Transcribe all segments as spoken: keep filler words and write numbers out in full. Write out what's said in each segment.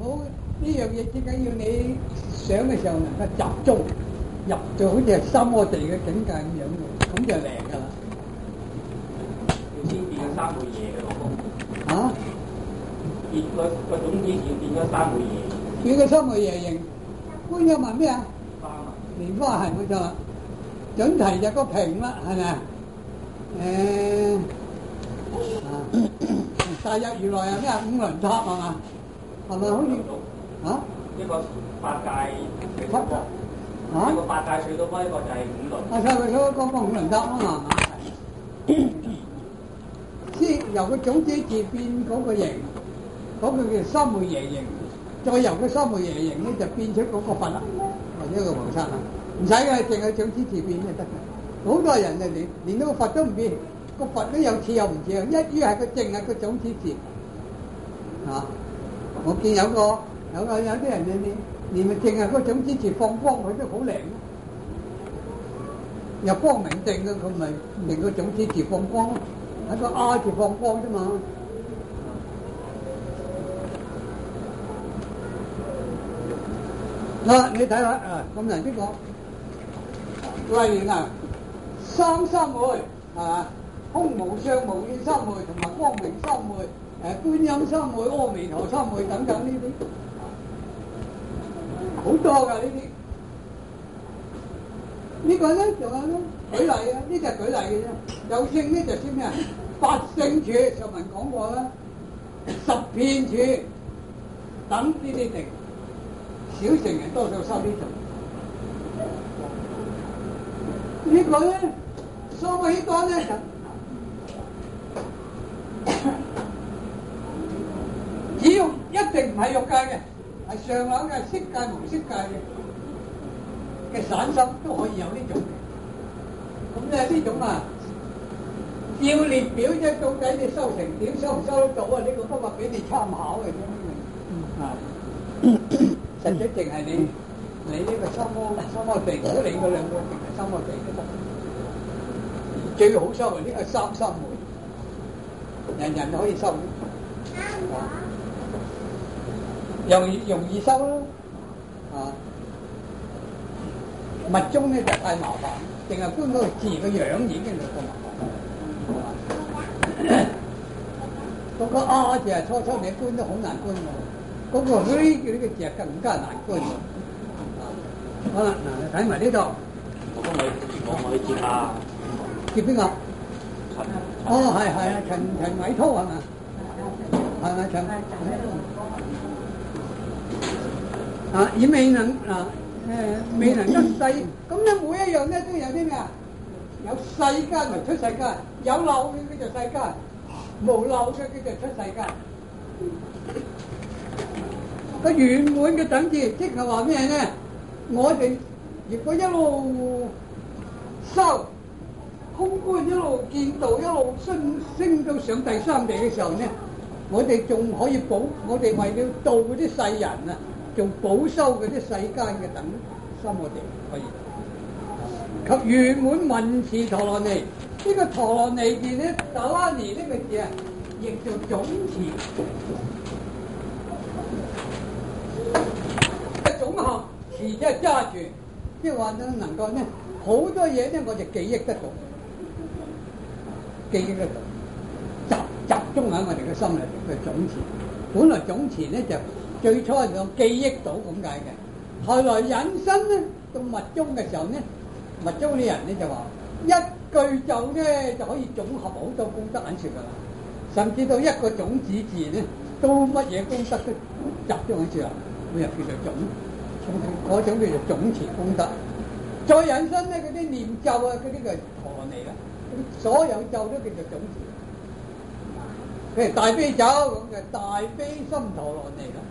好呢樣嘢，最緊要你想嘅時候能夠集中入到好似係三摩地嘅境界咁樣嘅，咁就靈㗎啦。 要先變咗三昧嘢嘅咯。 嚇？ 變個個種子要變咗三昧嘢。 變個三昧耶形，觀音係咩啊？ 花啊！ 蓮花係冇錯啦。準提就個瓶啦，係咪啊？誒啊！大日如來係咩啊？五輪塔係嘛？係咪好似嚇？ 一個八界嘅七國， 嚇？ 一個八界隧道波，一個就係五輪。 啊！睇佢嗰個個五輪塔啊嘛，先由個種子字變嗰個形，嗰個叫三昧耶形，再由個三昧耶形咧就變出嗰個佛啦，或者一個菩薩啦，唔使嘅，淨係種子字變就得嘅。好多人就連連到個佛都唔變，個佛都有似又唔似啊！一於係個淨係個種子字啊！我見有個有個有啲人你你連咪淨係個種子字放光，佢都好靈。又光明正嘅，佢咪令個種子字放光咯，喺個阿字放光啫嘛。嗱，你睇下啊，咁人呢個例如啊，三三昧係嘛，空無相無現三昧同埋光明三昧，誒觀音三昧、阿彌陀三昧等等呢啲，好多㗎呢啲。呢個咧仲有咧舉例啊，呢就係舉例嘅啫。有聖咧就先咩啊？八聖處上文講過啦，十遍處等呢啲定，小乘人多數收呢種。呢個咧，所謂呢個咧就，只要一定唔係欲界嘅，係上流嘅色界無色界嘅。嘅散心都可以有呢種嘅，咁咧呢種啊，要列表啫，到底你收成點，收唔收得到啊？呢、這個不過俾你參考嘅啫，啊，實際淨係你你呢個三摩三摩地，如果你嗰兩個淨係三摩地都得，最好收嘅呢個三三昧，人人都可以收，啊，又容易收咯，啊。密宗咧就太麻煩，淨係觀嗰個字個樣已經就咁麻煩。嗰個啊字係初初你觀都好難觀喎，嗰個虛嘅呢個字係更加難觀喎。好啦，嗱睇埋呢度， 我幫你我我去接下， 接邊個？ 陳。 哦，係係啊，陳陳偉滔係嘛？係咪陳？啊，以未能啊。誒未能得世，咁咧每一樣咧都有啲咩啊？有世間咪出世間，有漏嘅叫做世間，無漏嘅叫做出世間。個圓滿嘅等次，即係話咩咧？我哋如果一路修空觀，一路見道，一路升升到上第三地嘅時候咧，我哋仲可以補，我哋為了度嗰啲世人啊！仲補修嗰啲世間嘅等三摩地可以，及圓滿文詞陀羅尼，呢、這個陀羅尼字咧，達拉尼呢個字啊，亦做總詞，總合詞即係揸住，即係話咧能夠咧好多嘢咧，我就記憶得到，記憶得到，集集中喺我哋嘅心裏邊嘅總詞。本來總詞咧就最初係講記憶到咁解嘅，後來引申咧到密宗嘅時候咧，密宗啲人咧就話一句咒咧就可以總合好多功德喺處噶啦，甚至到一個種子字咧都乜嘢功德都集中喺處啦，咁又叫做總，嗰種叫做總持功德。再引申咧嗰啲念咒啊，嗰啲就陀羅尼啦，所有咒都叫做總持。譬如大悲咒咁嘅大悲心陀羅尼啦。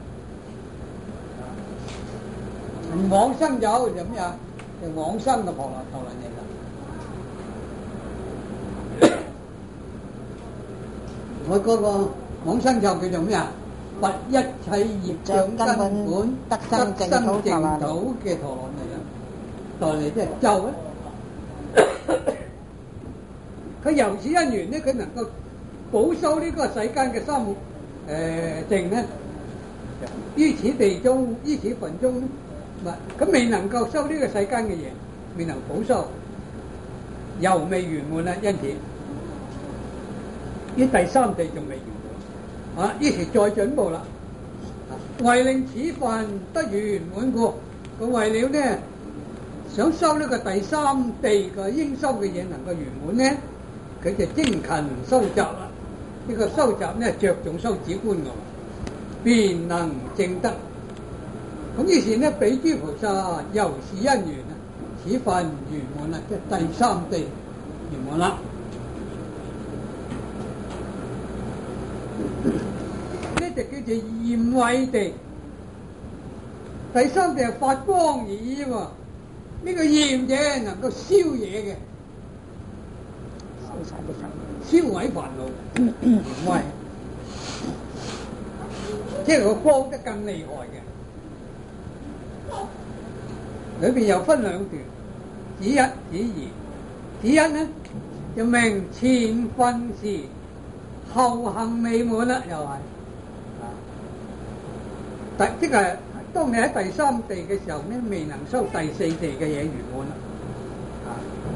往生咒就咩啊？就往生嘅陀羅陀羅尼啦。我嗰個往生咒叫做咩啊？拔一切業障根本得生淨土嘅陀羅尼啦。陀羅尼即係咒咧。佢由此因緣咧，佢能夠保修呢個世間嘅三誒淨咧， 於此地中，於此份中，唔係咁未能夠修呢個世間嘅嘢，未能補修，又未圓滿啦。因此，於第三地仲未圓滿，啊，於是再進步啦。為令此份得圓滿故，佢為了呢想修呢個第三地嘅應修嘅嘢能夠圓滿呢，佢就精勤修習啦。呢、這個修習呢着重修止觀嘅，便能證得。咁於是呢，比諸菩薩由是因緣啊，此份圓滿啦，即係第三地圓滿啦。呢就叫做焰慧地。第三地係發光而已喎，呢、這個焰者能夠燒嘢嘅，燒毀煩惱，焰慧，即係個光得更厲害嘅。裏邊又分兩段，指一、指二。指一呢就明前分時後行未滿啦，又係啊，第即係。當你喺第三地嘅時候呢，未能修第四地嘅嘢圓滿啦。啊，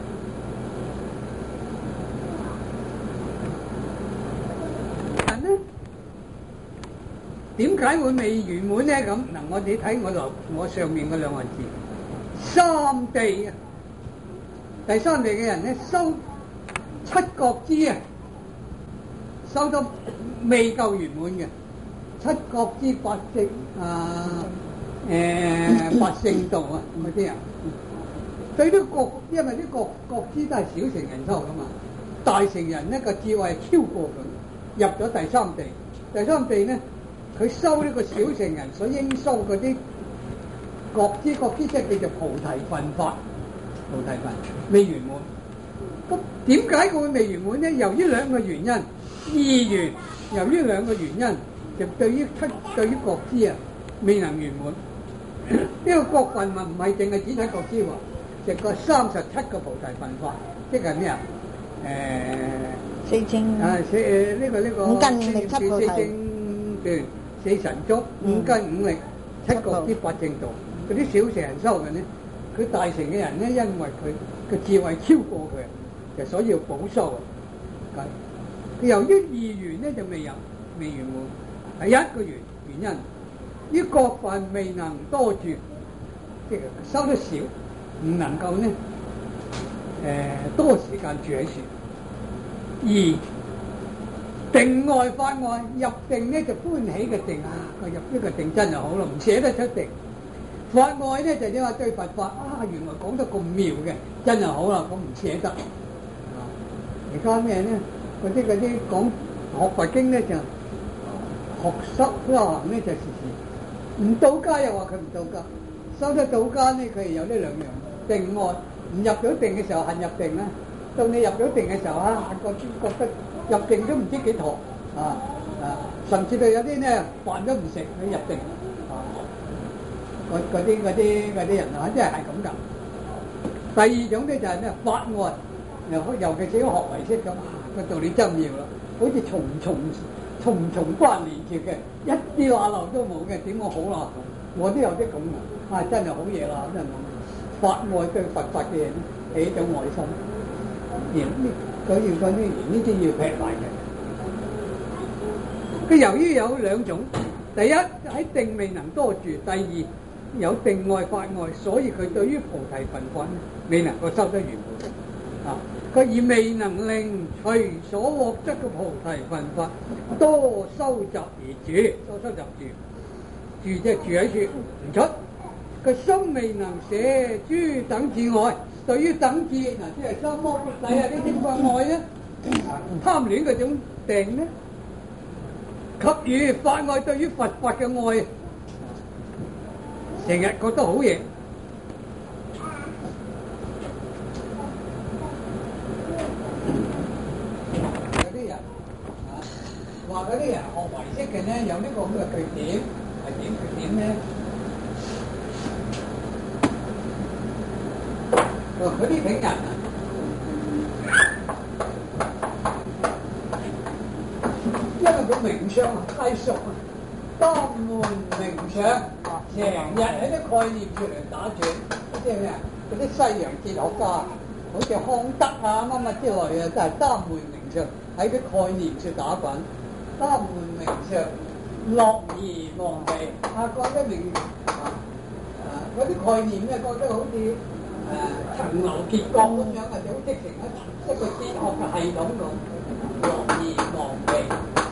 但呢點解會未圓滿呢？咁嗱，我哋睇我留我上面嗰兩個字，三地啊，第三地嘅人呢，修七覺支啊，修得未夠圓滿嘅。七覺支八正啊，誒、呃、八聖道啊，咁嗰啲啊，對啲覺，因為啲覺覺支都係小乘人修噶嘛，大乘人呢個智慧超過佢，入咗第三地。第三地呢，佢修呢個小乘人所應修嗰啲覺支，覺支即係叫做菩提分法，菩提分未圓滿。咁點解佢會未圓滿呢？由於兩個原因，二元，由於兩個原因。就對於七對於覺支啊，未能圓滿。呢、這個覺分唔係淨係只睇覺支喎，就個三十七個菩提分法，即係咩啊？誒四正啊，四誒呢個呢個五根五力七菩提，四正段、四神足、五根五力、七覺支、八正道。嗰啲小乘人修嘅呢，佢大乘嘅人呢，因為佢嘅智慧超過佢，就所以要補修啊。佢由於二元呢，就未有未圓滿。第一個原原因，呢覺分未能多住，即係收得少，唔能夠呢誒、呃、多時間住喺處。而定外法外，入定呢就歡喜嘅定啊，佢入呢個定真係好啦，唔捨得出定。法外呢就點話對佛法啊，原來講得咁妙嘅，真係好啦，咁唔捨得。啊，而家咩呢？嗰啲嗰啲講學佛經呢就。學修修行呢就時時唔到家又話佢唔到家，修得到家呢佢係有呢兩樣定外，唔入咗定嘅時候恨入定啦，到你入咗定嘅時候啊，覺覺得入定都唔知幾妥啊啊，甚至到有啲呢飯都唔食去入定啊，嗰啲嗰啲嗰啲人啊，即係係咁噶。第二種咧就係咩法外，尤尤其是學唯識咁，個道理真妙啦，好似重重。重重關連住嘅，一啲話漏都冇嘅，點我好啦？我都有啲咁嘅，啊真係好嘢啦！真係法外對佛法嘅人起一種愛心，而呢佢要嗰啲呢啲要劈埋嘅。佢由於有兩種，第一喺定未能多住，第二有定外法外，所以佢對於菩提分法未能夠收得圓滿啊。佢而未能令隨所獲得嘅菩提分法多收集而住，多收集住，住即係住喺處唔出。個心未能捨諸等至愛，對於等至嗱，即係三摩地啊呢啲法愛咧，貪戀嗰種定咧，給予法愛對於佛法嘅愛，成日覺得好嘢。話嗰啲人學唯識嘅咧，有呢個咁嘅缺點，係點缺點咧？哦，嗰啲挺人啊，因為佢名相太熟啊， 當門明相，成日喺啲概念出嚟打轉，即係咩啊？嗰啲西洋哲學家，好似康德啊乜乜之類啊，都係單門明相喺啲概念處打滾。單門明相，樂而忘疲，啊覺得明啊啊嗰啲概念咧，覺得好似誒層樓結構咁樣，或者好即成一一個哲學嘅系統咁，樂而忘疲。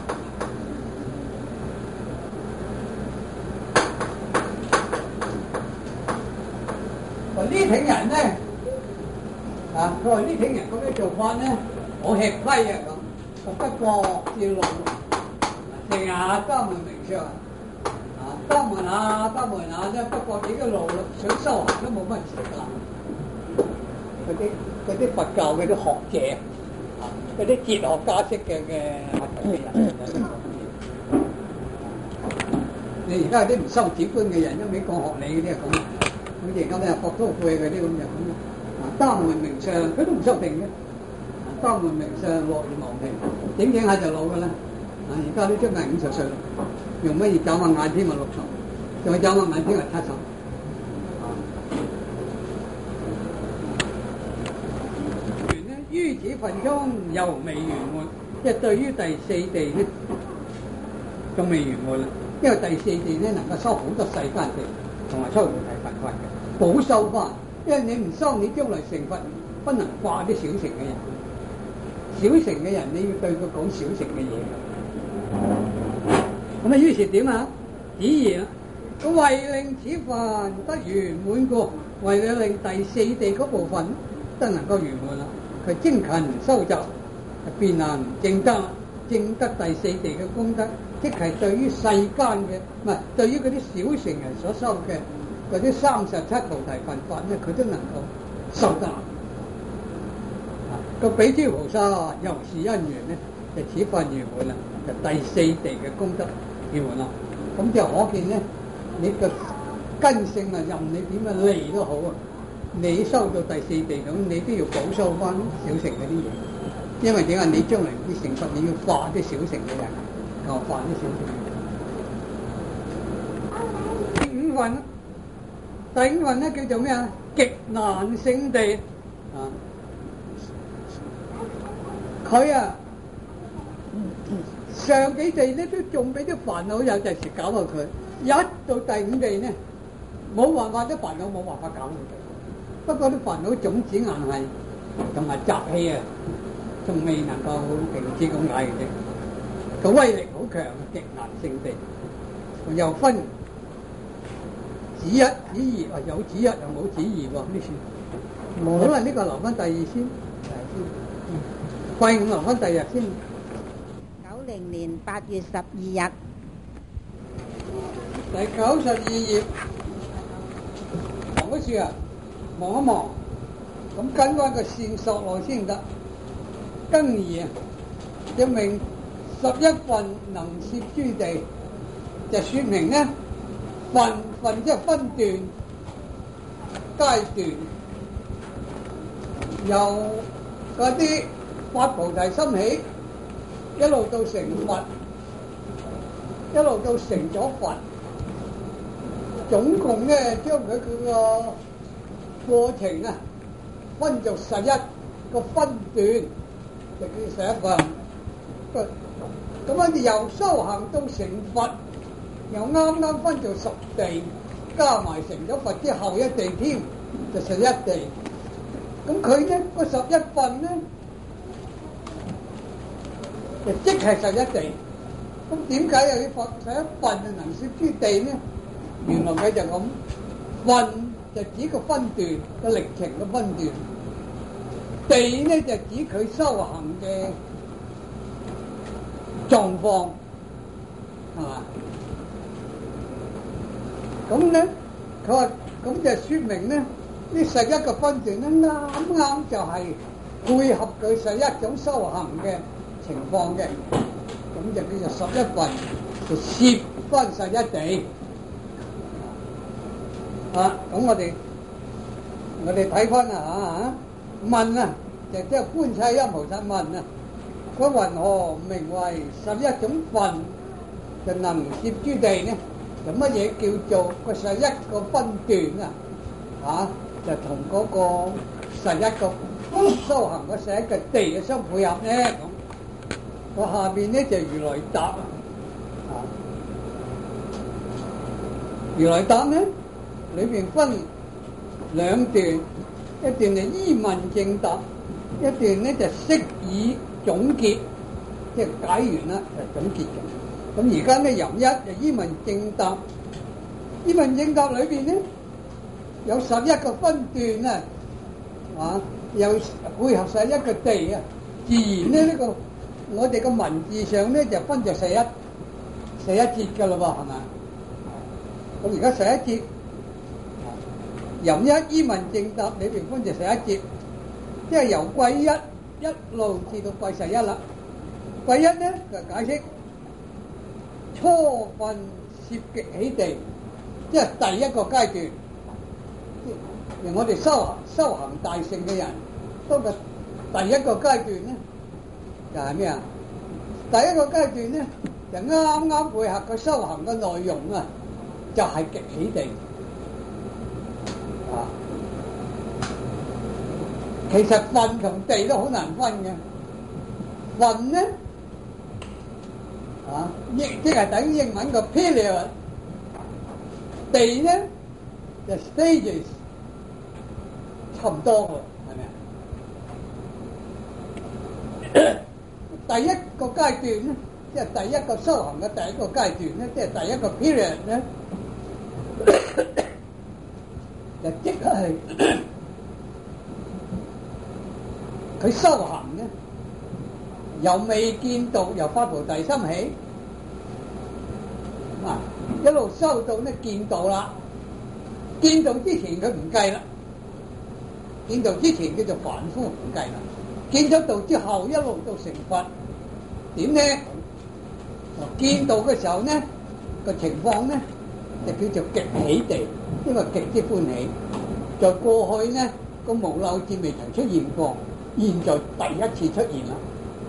呢挺人咧，啊，佢話呢挺人咁樣做法咧，好吃虧啊咁。不過要路，成日單門明相，啊，單門下單門下啫。不過你個路想修行都冇乜時間。嗰啲嗰啲佛教嗰啲學者，啊，嗰啲哲學家式嘅嘅人，你而家有啲唔修止觀嘅人，都未講學理嗰啲係咁。好似而家咧，博多悔嗰啲咁就咁啦。啊，單門明相佢都唔修定嘅。啊，單門明相樂而忘疲，整整下就老噶啦。啊，而家都將近五十歲啦，用乜嘢眨下眼添啊六十，再眨下眼添啊七十。啊，完咧，於此份中又未圓滿，即係對於第四地咧仲未圓滿啦。因為第四地咧能夠收好多世間地，同埋收菩提佛法嘅。補修翻，因為你唔修，你將來成佛不能化啲小乘嘅人。小乘嘅人你要對佢講小乘嘅嘢。咁啊，於是點啊？子言，佢為令此份得圓滿過，為咗令第四地嗰部分都能夠圓滿啦，佢精勤修習，便能證得證得第四地嘅功德，即係對於世間嘅唔係對於嗰啲小乘人所修嘅。嗰啲三十七菩提佛法咧，佢都能夠受得。個比丘菩薩又是因緣咧，就此份圓滿啦，就第四地嘅功德圓滿啦。咁就可見咧，你個根性啊，任你點樣嚟都好啊，你修到第四地咁，你都要補修翻小乘嗰啲嘢。因為點解你將來啲成佛，你要化啲小乘嘅人，又化啲小乘。第五份。第五份咧叫做咩啊？極難勝地啊！佢啊上幾地咧都仲俾啲煩惱有陣時搞到佢，一到第五地咧冇辦法，啲煩惱冇辦法搞到佢。不過啲煩惱種子硬係同埋習氣啊，仲未能夠停止咁解嘅啫。個威力好強，極難勝地，又分。子一、子二啊，有子一又冇子二喎，呢次冇啦，呢個留翻第二先，貴五留翻第二日先。 九零年八月十二日， 第九十二頁，望嗰處啊，望一望，咁跟翻個線索落先得。庚二啊，一名十一份能攝諸地，就說明咧。份份即係分段階段，由嗰啲發菩提心起，一路到成佛，一路到成咗佛，總共咧將佢佢個過程啊分做十一個分段，就叫十一份。咁樣由修行到成佛。又啱啱分做十地，加埋成咗佛之後一地添，就十一地。咁佢咧個十一份咧，就即係十一地。咁點解又要佛十一份就能攝諸地咧？原來佢就咁，份就指個分段個歷程嘅分段，地咧就指佢修行嘅狀況，係嘛？咁咧，佢話咁就説明咧，呢十一個分段咧啱啱就係配合佢十一種修行嘅情況嘅，咁就叫做十一份，就攝翻十一地。啊，咁我哋我哋睇翻啊嚇，問啊，就即係觀世音菩薩問啊，佢云何名為十一種份？ 就能攝諸地呢，就乜嘢叫做個十一個分段啊？啊，就同嗰個十一個修行個十一個地嘅相配合咧咁。個下邊咧就如來答啊，如來答咧裏邊分兩段，一段就依問正答，一段咧就釋以總結，即係解完啦就總結嘅。咁而家咧由一就依問正答，依問正答裏邊咧有十一個分段啊，啊又配合十一個地啊，自然咧呢、這個。我哋個文字上咧就分就十一十一節㗎啦噃，係咪？咁而家十一節，由一依問正答裏邊分就十一節，即係由貴一一路至到貴十一啦。貴一咧就解釋初分攝極喜地，即係第一個階段。我哋修行修行大乘嘅人，都嘅第一個階段咧。就係咩啊？第一個階段咧，就啱啱配合個修行嘅內容啊，就係、是、極喜地啊。其實分同地都好難分嘅。分咧啊，亦即係等於英文個 period， 地咧就 stages， 差唔多㗎，係咪啊？第一個階段咧，即係第一個修行嘅第一個階段咧，即係第一個 period 咧，就即係佢修行咧，由未見道，由發菩提心起，啊，一路修到咧見道啦。見道之前佢唔計啦，見道之前叫做凡夫唔計啦。見咗道之後，一路到成佛，點咧？見道嘅時候咧，個情況咧就叫做極喜地，因為極之歡喜。在過去咧，個無漏智未曾出現過，現在第一次出現啦。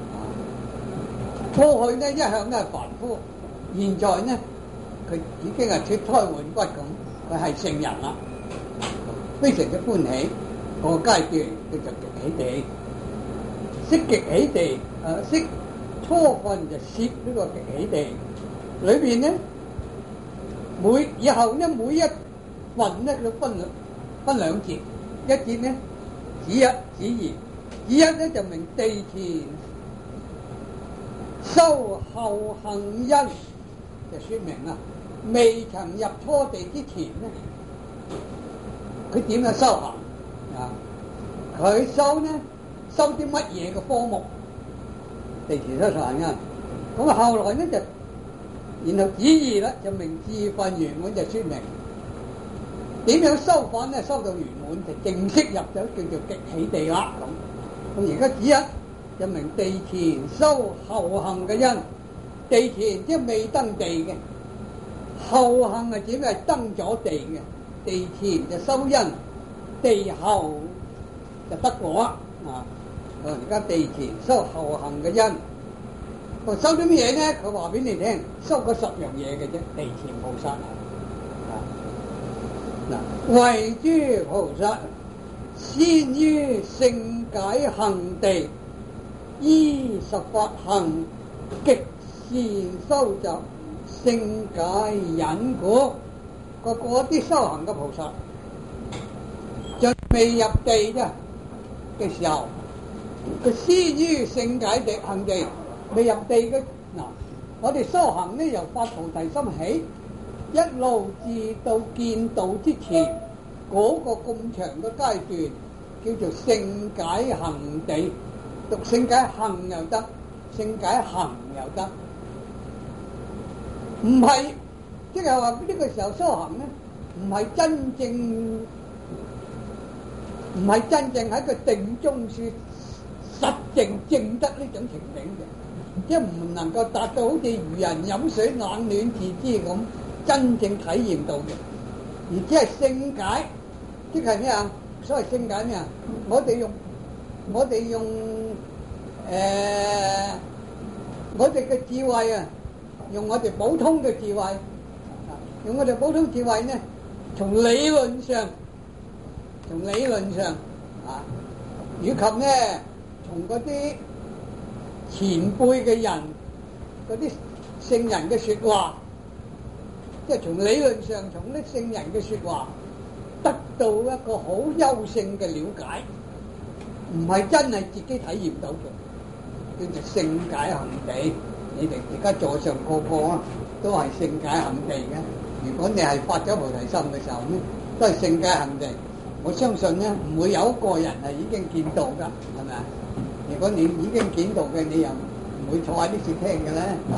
過去咧一向都係凡夫，現在咧佢已經係脫胎換骨咁，佢係聖人啦，非常之歡喜。個階段叫做極喜地。識極喜地，誒識初分就攝呢個極喜地，裏邊咧每以後咧每一分咧都分兩分兩節，一節咧子一子二，子一咧就明地前修後行因，就説明啊未曾入初地之前咧，佢點樣修行啊？佢修咧。修啲乜嘢嘅科目？地前修行因，咁啊後來咧就，然後子二啦就明智分圓滿就説明點樣修法咧，修到圓滿就正式入咗叫做極喜地啦咁。咁而家子一就明地前修後行嘅因，地前即係未登地嘅，後行係只係登咗地嘅，地前就修因，地後就得果啊！而家地前修後行嘅因，佢修啲乜嘢咧？佢話俾你聽，修嗰十樣嘢嘅啫。地前菩薩啊，嗱，為諸菩薩先於勝解行地，依十法行，極善修習勝解忍果。個嗰啲修行嘅菩薩，就未入地啫嘅時候。佢先於勝解地行地，未入地嘅嗱，我哋修行咧由發菩提心起，一路至到見道之前嗰、那個咁長嘅階段，叫做勝解行地。讀勝解行又得，勝解行又得，唔係即係話呢個時候修行咧，唔係真正唔係真正喺個定中說。實證證得呢種情景嘅，即係唔能夠達到好似漁人飲水冷暖自知咁真正體驗到嘅，而只係勝解，即係咩啊？所謂勝解咩啊？我哋用我哋用誒、呃、我哋嘅智慧啊， 用我哋普通嘅智慧，用我哋普通智慧呢，從理論上，從理論上啊，以及呢，從嗰啲前輩嘅人嗰啲聖人嘅説話，即係從理論上，從啲聖人嘅説話，得到一個好優勝嘅了解，唔係真係自己體驗到嘅，叫做聖解行地。你哋而家座上個個啊，都係聖解行地嘅。如果你係發咗菩提心嘅時候咧，都係聖解行地。我相信咧，唔會有一個人係已經見到㗎，係咪啊？如果你已經見到嘅，你又唔會坐喺呢處聽嘅咧啊！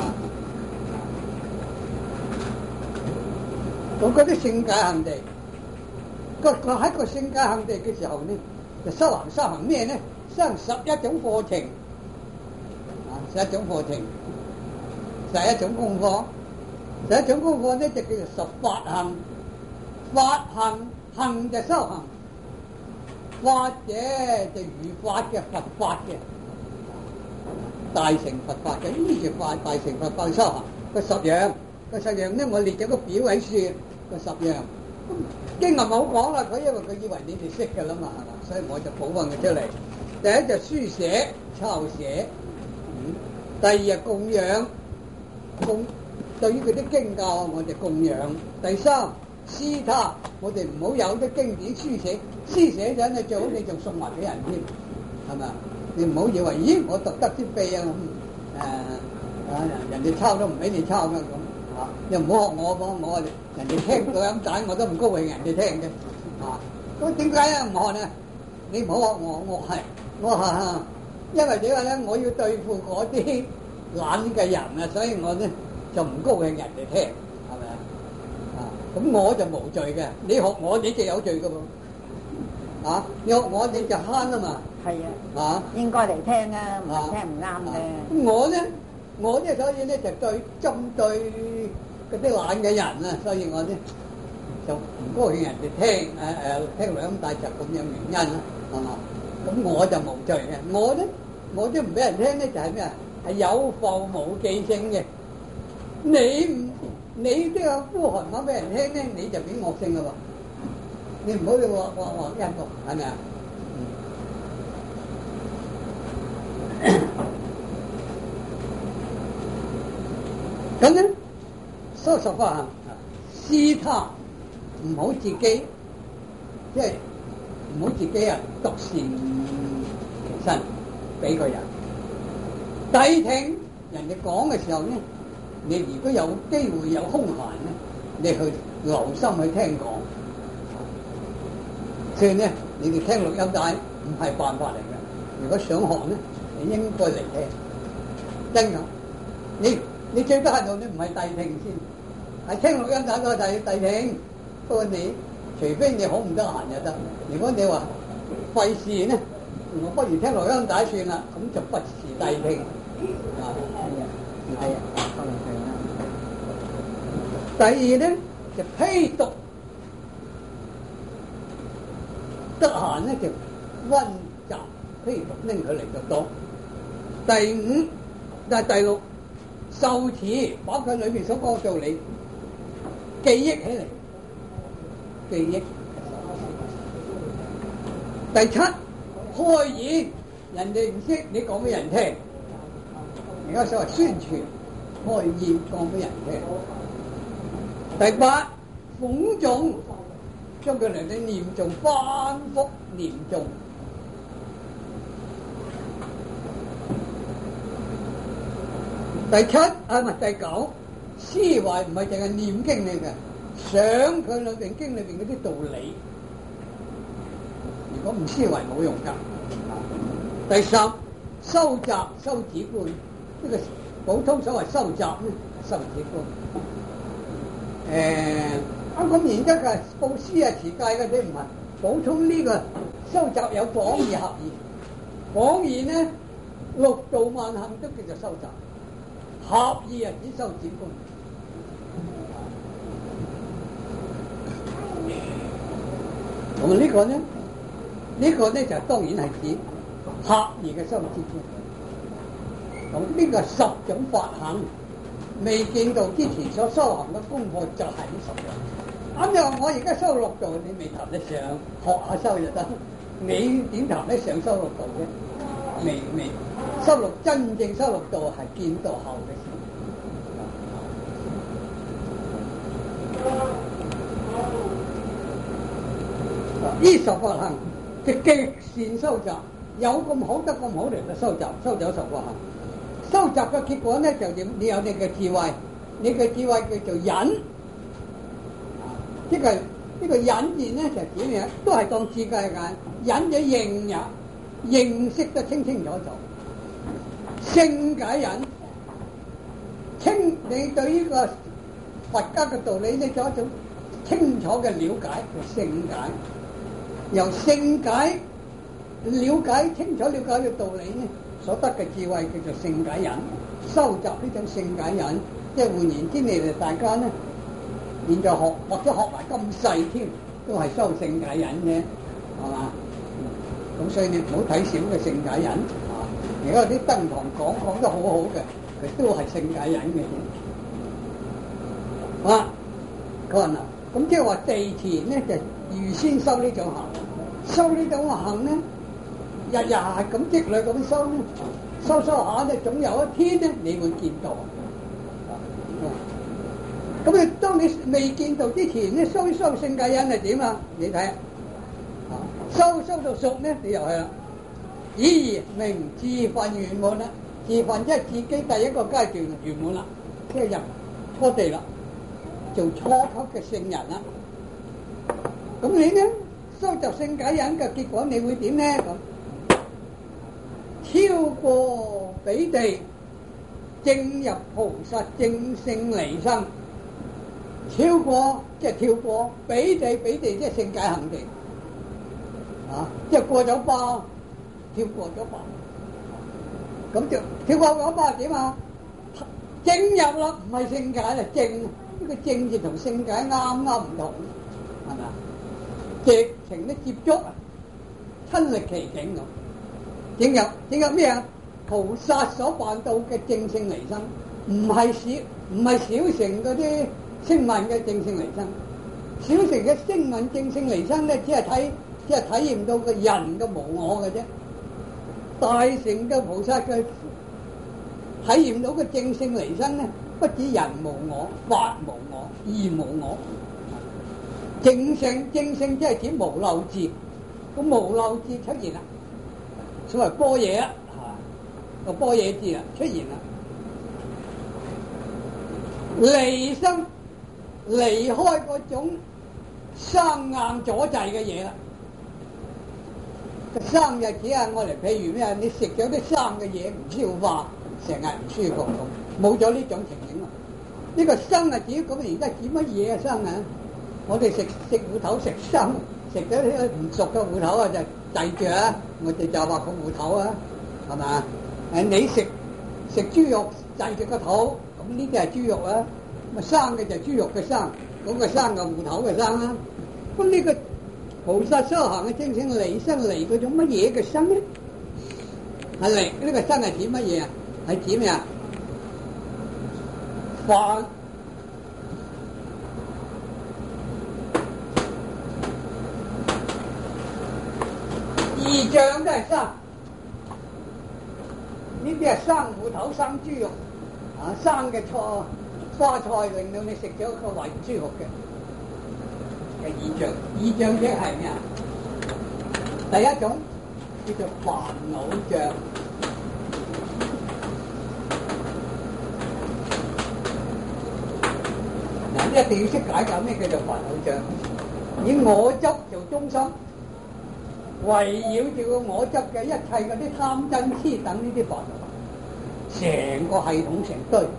咁嗰啲聖解行地，個個喺個聖解行地嘅時候咧，就修行修行咩咧？修行十一種課程啊，十一種課程。第一種功課，第一種功課咧就叫做十法行，法行行就修行，法者就如法嘅佛法嘅，大乘佛法嘅呢條法，大乘佛法修行個十樣，個十樣咧我列咗個表喺書，個十樣，經文冇講啦，佢因為佢以為你哋識㗎啦嘛，係嘛，所以我就補翻佢出嚟。第一就書寫抄寫，嗯，第二係供養。供對於佢啲經教，我哋供養。第三，師他，我哋唔好有啲經典書寫，書寫咗你最好你仲送埋俾人添，係咪啊？你唔好以為，咦，我讀得啲秘啊，誒啊，人哋抄都唔俾你抄嘅咁啊！又唔好學我噃，我人哋聽到咁解，我都唔高興人哋聽嘅啊！咁點解啊唔學啊？你唔好學我，我係我係，因為點解咧？我要對付嗰啲懶嘅人啊，所以我咧就唔高興人哋聽，係咪啊？啊，咁我就無罪嘅，你學我你就有罪嘅喎。啊，你學我你就慳啊嘛。 係啊。啊，應該嚟聽啊，唔係聽唔啱嘅。 咁我咧，我咧所以咧就對針對嗰啲懶嘅人啊，所以我咧就唔高興人哋聽誒誒聽兩大集咁樣原因啦，係嘛？咁我就無罪嘅，我咧我都唔俾人聽咧就係咩啊？係有覆冇記性嘅，你唔你都有呼寒講俾人聽咧，你就變惡性啦喎！你唔好去話話話因果，係咪啊？咁咧，修十法行，師他唔好自己，即係唔好自己啊獨善其身，俾個人。諦聽人哋講嘅時候咧，你如果有機會有空閒咧，你去留心去聽講。所以咧，你哋聽錄音帶唔係辦法嚟嘅。如果想學咧，你應該嚟聽。真㗎，你你最得閒度你唔係諦聽先，係聽錄音帶都係諦聽。不過你除非你好唔得閒就得。如果你話費事咧，我不如聽錄音帶算啦，咁就不是諦聽。啊，係啊，第二咧就批讀，得閒咧就溫習批讀，拎佢嚟就讀。第五就係第六，受持，把佢裏邊所講嘅道理記憶起嚟，記憶。第七，開演，人哋唔識，你講俾人聽。而家所謂宣傳開演講俾人聽。第八，諷誦，將佢嚟啲念誦反覆念誦。第七啊，唔係第九，思維唔係淨係念經嚟嘅，想佢裏邊經裏邊嗰啲道理。如果唔思維冇用㗎。第十，收集修止觀。呢個普通所謂收集咧，修止觀。誒，咁咁然之後嘅布施啊、持戒嗰啲唔係普通呢個收集有廣義合義。廣義咧，六度萬行都叫做收集，合義啊指修止觀。咁啊呢個咧，呢個咧就當然係指合義嘅修止觀。咁呢個十種法行， 未見道之前所修行嘅功課就係呢十樣。咁就話我而家修六道，你未談得上，學下修就得。你點談得上修六道啫？未未修六真正修六道係見道後嘅事。呢十法行嘅極善收集，有咁好得咁好嚟嘅收集，收走十法行。收集嘅結果咧就點？你有你嘅智慧，你嘅智慧叫做忍。即係呢個忍字咧就點樣？都係當智界眼，忍者認也，認識得清清楚楚。聖解忍，清你對呢個佛家嘅道理呢，有一種清楚嘅了解，叫聖解。由聖解了解清楚了解嘅道理呢，所得嘅智慧叫做聖解忍。收集呢種聖解忍，即係換言之，你哋大家呢，現在學或者學埋咁細添，都係修聖解忍嘅，係嘛？咁所以你唔好睇小嘅聖解忍。啊，而家啲登堂講講得好好嘅，佢都係聖解忍嘅。啊，佢話嗱，咁即係話地前咧就預先修呢種行，修呢種行咧，日日咁積累咁修咧，修修下咧，總有一天咧，你會見到。咁你當你未見到之前咧，修修聖解忍係點啊？你睇，修修到熟咧，你又係啦。咦，明自分圓滿啦，自分即係自己第一個階段圓滿啦，即係入初地啦，做初級嘅聖人啦。咁你咧收集聖解忍嘅結果，你會點咧？咁超過彼地，正入菩薩正性離生。超過即係跳過彼地，彼地即係聖解行地，啊，即係過咗巴，跳過咗巴，咁就跳過咗巴點啊？正入啦，唔係聖解啦，正呢個正字同聖解啱啱唔同，係咪啊？直情都接觸啊，親歷其境咁。正入正入咩啊？菩薩所辦到嘅正性離生，唔係小唔係小乘嗰啲聲聞嘅正性離生，小乘嘅聲聞正性離生咧，只係睇只係體驗到個人嘅無我嘅啫。大乘嘅菩薩嘅體驗到嘅正性離生咧，不止人無我、法無我、義無我。正性正性即係指無漏智，個無漏智出現啦，所謂般若啊，個般若智啊出現啦，離生。離開嗰種生硬阻滯嘅嘢啦，生日子啊，我嚟譬如咩？你食咗啲生嘅嘢唔消化，成日唔舒服咁，冇咗呢種情形啦。呢、這個生日子咁而家指乜嘢啊？生啊！我哋食食芋頭食生，食咗啲唔熟嘅芋頭啊，就滯住啊！我哋就話個芋頭啊，係嘛？誒，你食食豬肉滯住個肚，咁呢啲係豬肉啊。生嘅就豬肉嘅生，嗰、那個生嘅芋頭嘅生啦。咁呢個菩薩修行嘅正性離生離嗰種乜嘢嘅生咧？係離呢個生係指乜嘢啊？係指咩啊？法異象都係生，呢啲係生芋頭、生豬肉啊，生嘅菜。花菜令到你食咗個胃唔舒服嘅嘅異象，異象即係咩啊？第一種叫做煩惱障，嗱，一定要識解解咩叫做煩惱障。以我執做中心，圍繞住個我執嘅一切嗰啲貪嗔癡等呢啲煩惱，成個系統成堆。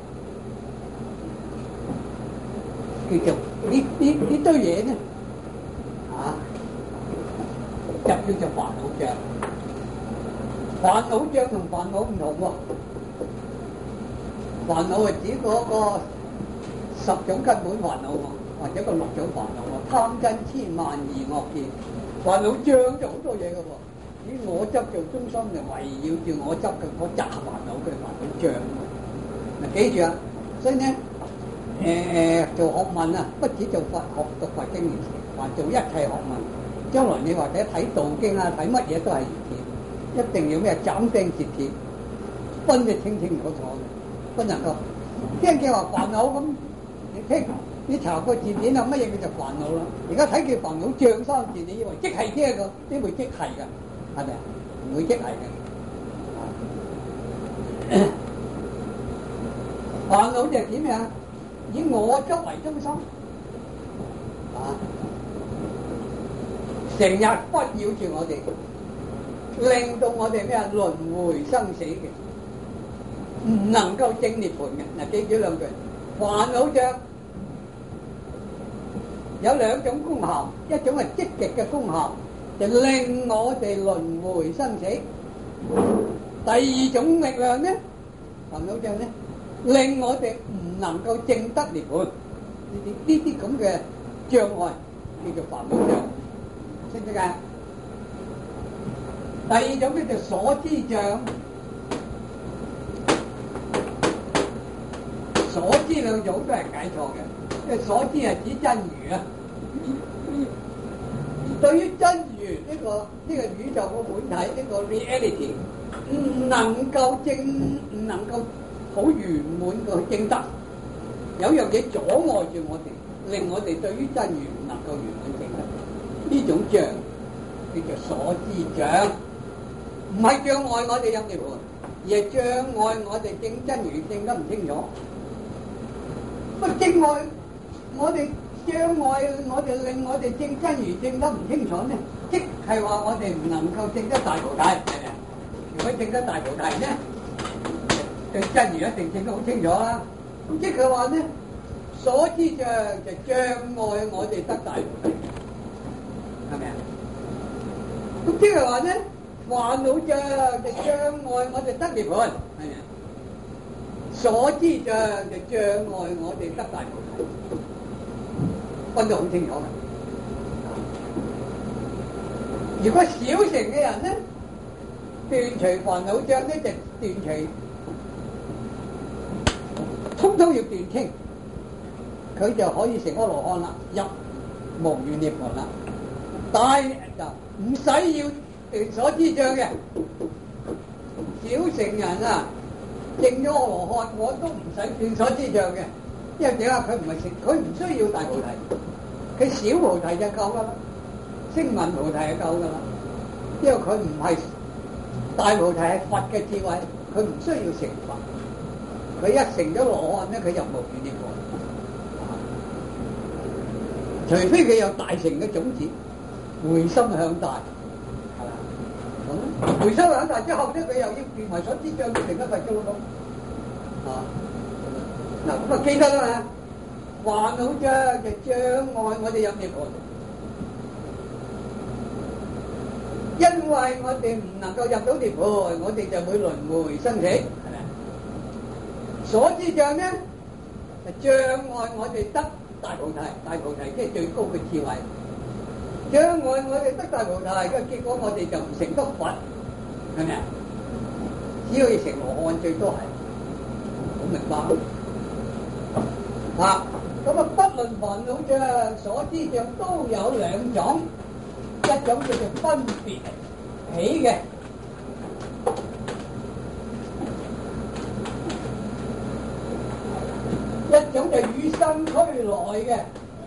叫做呢呢呢堆嘢咧，啊，就叫做煩惱障。煩惱障同煩惱唔同喎。煩惱係指嗰個十種根本煩惱喎，或者個六種煩惱喎。貪嗔癡慢疑惡見。煩惱障就好多嘢嘅喎。以我執做中心，就圍繞住我執嘅嗰紮煩惱嘅煩惱障。嗱，記住啊！ 所以咧，誒、呃、做學問啊，不止做佛學讀佛經，還做一切學問。將來你或者睇道經啊，睇乜嘢都係如此，一定要咩斬釘截鐵，分得清清楚楚嘅，不能夠聽見話煩惱咁，你聽你查個字典啊，乜嘢叫做煩惱啦？而家睇佢煩惱象三字，你以為即係聽個，邊會即係㗎？係咪啊？唔會即係嘅。煩惱就係點樣？以我執為中心，啊，成日紛擾住我哋，令到我哋咩啊輪迴生死嘅，唔能夠證涅槃嘅。嗱，記住兩句，煩惱障有兩種功效，一種係積極嘅功效，就令我哋輪迴生死；第二種力量咧，煩惱障咧，令我哋唔能夠證得涅槃。呢啲呢啲咁嘅障礙叫做煩惱障，識唔識㗎？第二種咧就所知障，所知兩種都係解錯嘅。因為所知係指真如啊，對於真如呢、這個呢、這個宇宙嘅本體呢、這個 reality 唔能夠證，唔能夠好圓滿嘅去證得，有樣嘢阻礙住我哋，令我哋對於真如唔能夠圓滿證得，呢種障叫做所知障，唔係障礙我哋入涅槃，而係障礙我哋證真如證得唔清楚。乜證礙？我哋障礙我哋，令我哋證真如證得唔清楚咧，即係話我哋唔能夠證得大菩提，係咪啊？如果證得大菩提咧，對真如一定證得好清楚啦。咁即係話咧，所知障就障礙我哋得大菩提，係咪啊？咁即係話咧，煩惱障就障礙我哋得涅槃，係咪啊？所知障就障礙我哋得大菩提。分得好清楚嘅。如果小乘嘅人咧，斷除煩惱障咧，就斷除，通通要斷清，佢就可以成阿羅漢啦，入無餘涅槃啦。但係就唔使要斷所知障嘅，小乘人啊，證咗阿羅漢，我都唔使斷所知障嘅。因為點啊？佢唔係成，佢唔需要大菩提，佢小菩提就夠噶啦，聲聞菩提就夠噶啦。因為佢唔係大菩提，係佛嘅智慧，佢唔需要成佛。佢一成咗羅漢咧，佢就無餘涅槃。除非佢有大成嘅種子，回心向大，係嘛？咁回心向大之後咧，佢又要斷埋所知障，成得佛咗咯。啊！嗱，咁啊記得啦嘛，煩惱障就障礙我哋入涅槃，因為我哋唔能夠入到涅槃，我哋就會輪迴生死，係咪？所知障咧，就障礙我哋得大菩提，大菩提即係最高嘅智慧，障礙我哋得大菩提嘅結果，我哋就唔成得佛，係咪啊？只可以成羅漢，最多係，好明白。啊，咁啊，不論煩惱障、所知障都有兩種，一種叫做分別起嘅，一種就與生俱來嘅。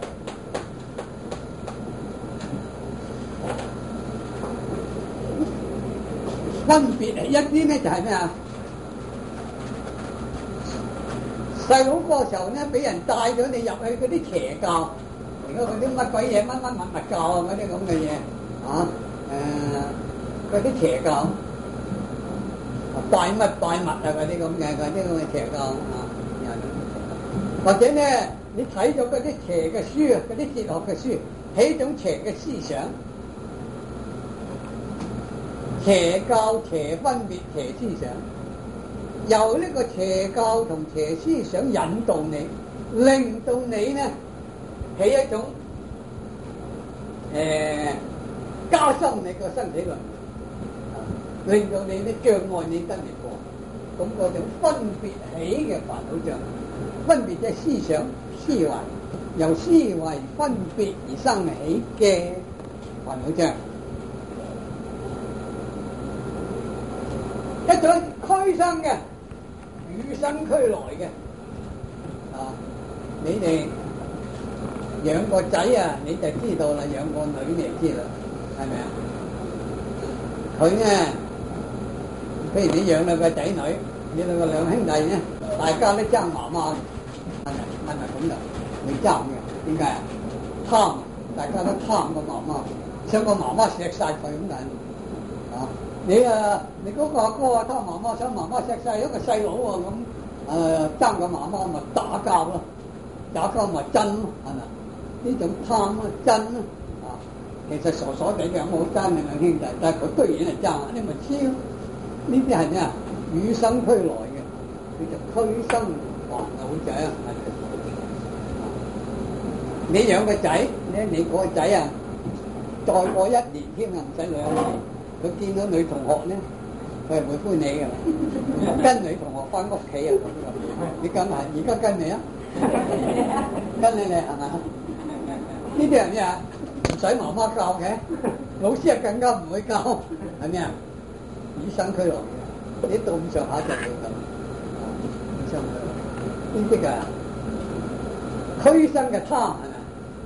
分別起一啲咧就係咩啊？細佬嗰時候咧，俾人帶咗你入去嗰啲邪教，而家嗰啲乜鬼嘢乜乜物物教啊，嗰啲咁嘅嘢啊，誒嗰啲邪教，拜乜拜物啊，嗰啲咁嘅嗰啲咁嘅邪教啊，或者咧你睇咗嗰啲邪嘅書啊，嗰啲哲學嘅書，係一種邪嘅思想，邪教、邪分別、邪思想。由呢個邪教同邪思想引導你，令到你咧起一種誒、呃、加深你個身體輪，令到你咧障礙你得涅槃，咁嗰種分別起嘅煩惱障。 分別嘅思想、思維，由思維分別而生起嘅煩惱障，一種俱生嘅，與生俱來嘅。啊，你哋養個仔啊，你就知道啦；養個女你就知啦，係咪啊？佢呢，譬如你養兩個仔女，你兩個兩兄弟呢，大家都爭媽媽嘅，係咪？係咪咁噶？你爭嘅，點解啊？貪，大家都貪個媽媽，想個媽媽錫晒佢咁解啊！你啊，你嗰個阿哥啊貪媽媽，想媽媽錫晒一個細佬喎，咁誒爭個媽媽咪打交咯，打交咪爭咯，係咪？呢種貪啊爭啊！其實傻傻地嘅，冇爭你兩兄弟，但係佢居然係爭，你咪超呢啲係咩啊？與生俱來嘅，叫做俱生煩惱障。你養個仔咧，你個仔啊，再過一年添啊，唔使兩年，佢見到女同學咧，佢係會歡喜嘅啦。跟女同學翻屋企啊，你跟係而家跟你啊？跟你你係咪？呢啲係咩啊？唔使媽媽教嘅，老師啊更加唔會教，係咩啊？與生俱來嘅，你到咁上下就會咁，與生俱來。呢啲啊，俱生嘅貪係咪？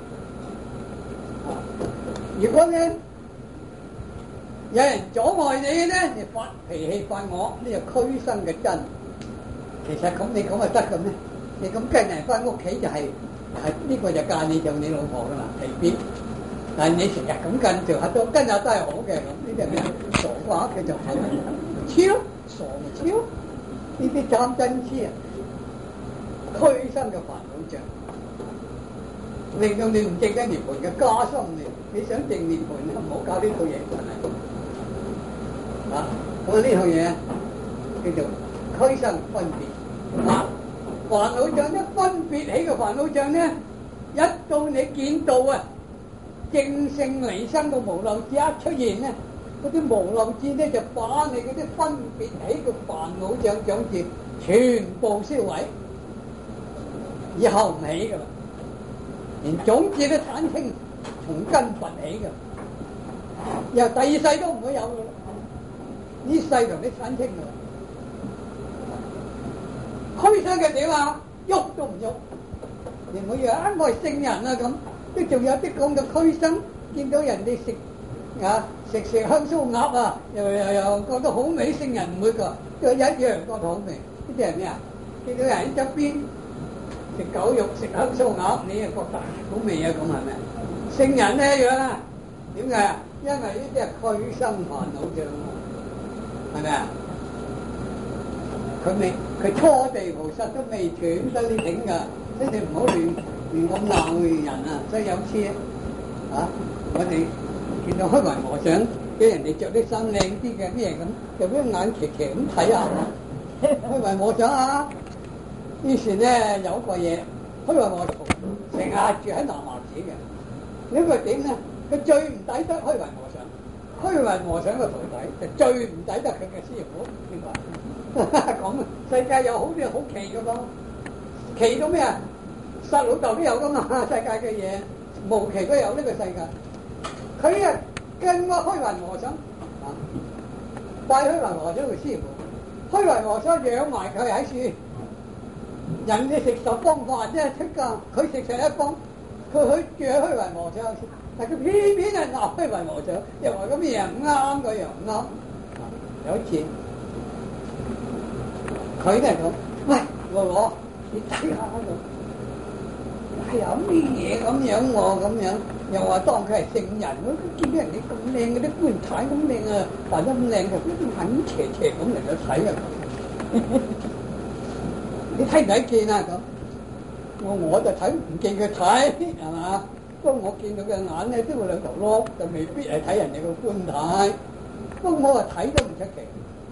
如果咧有人阻礙你嘅咧，你發脾氣發惡，呢個俱生嘅真。其實咁你咁係得嘅咩？你咁跟人翻屋企就係係呢個就嫁你做你老婆噶啦，未必。但係你成日咁跟住，下都跟下都係好嘅咁，呢啲係咩？傻瓜嘅就係超傻咪超，呢啲貪嗔痴啊，俱生嘅煩惱障，令到你唔證得涅槃嘅加深你。你想證涅槃，唔好搞呢套嘢，係咪？啊，咁呢套嘢叫做俱生分別。啊，煩惱障一分別起嘅煩惱障咧，一到你見到啊！正性離生嘅無漏智一出現咧，嗰啲無漏智咧就把你嗰啲分別起嘅煩惱障障住全部燒毀，以後唔起噶啦，連種子都產生從根拔起嘅，以後第二世都唔會有噶啦，呢世同你產生噶，俱生嘅點啊？喐都唔喐，你唔好以為啊我係聖人啊咁。都仲有啲講到俱生，見到人哋食啊食食香酥鴨啊，又又又覺得好味，聖人唔會㗎，都一樣覺得好味。呢啲係咩啊？見到人喺側邊食狗肉、食香酥鴨，你又覺得好味啊？咁係咪？聖人呢一樣啊？點解啊？因為呢啲係俱生煩惱障，係咪啊？佢未佢初地菩薩都未斷得呢頂㗎，即係你唔好亂。亂咁鬧人啊！所以有次啊，我哋見到虛雲和尚俾人哋着啲衫靚啲嘅咩咁，就俾眼騎騎咁睇下。虛雲和尚啊，於是咧有個嘢，虛雲和尚成日住喺南華寺嘅。呢個點咧？佢最唔抵得虛雲和尚，虛雲和尚嘅徒弟就最唔抵得佢嘅師傅。點解？講世界有好啲好奇嘅噃，奇到咩啊？殺老豆都有噶嘛，世界嘅嘢無奇都有呢個世界。佢啊跟個虛雲和尚啊，拜虛雲和尚為師傅，虛雲和尚養埋佢喺樹，人哋食十方飯啫出㗎，佢食成一方，佢去住喺虛雲和尚，但佢偏偏係鬧虛雲和尚，又話咁嘢唔啱，佢又唔啱。有一次，佢都係講：喂，我我你睇下嗰度。係有咩嘢咁樣喎？咁樣又話當佢係聖人，我見到人哋咁靚嗰啲棺材咁靚啊，扮得咁靚嘅，啲眼斜斜咁嚟到睇啊！你睇唔睇見啊？咁我我就睇唔見佢睇，係嘛？不過我見到嘅眼咧都會兩頭碌，就未必係睇人哋個棺材。不過我話睇都唔出奇，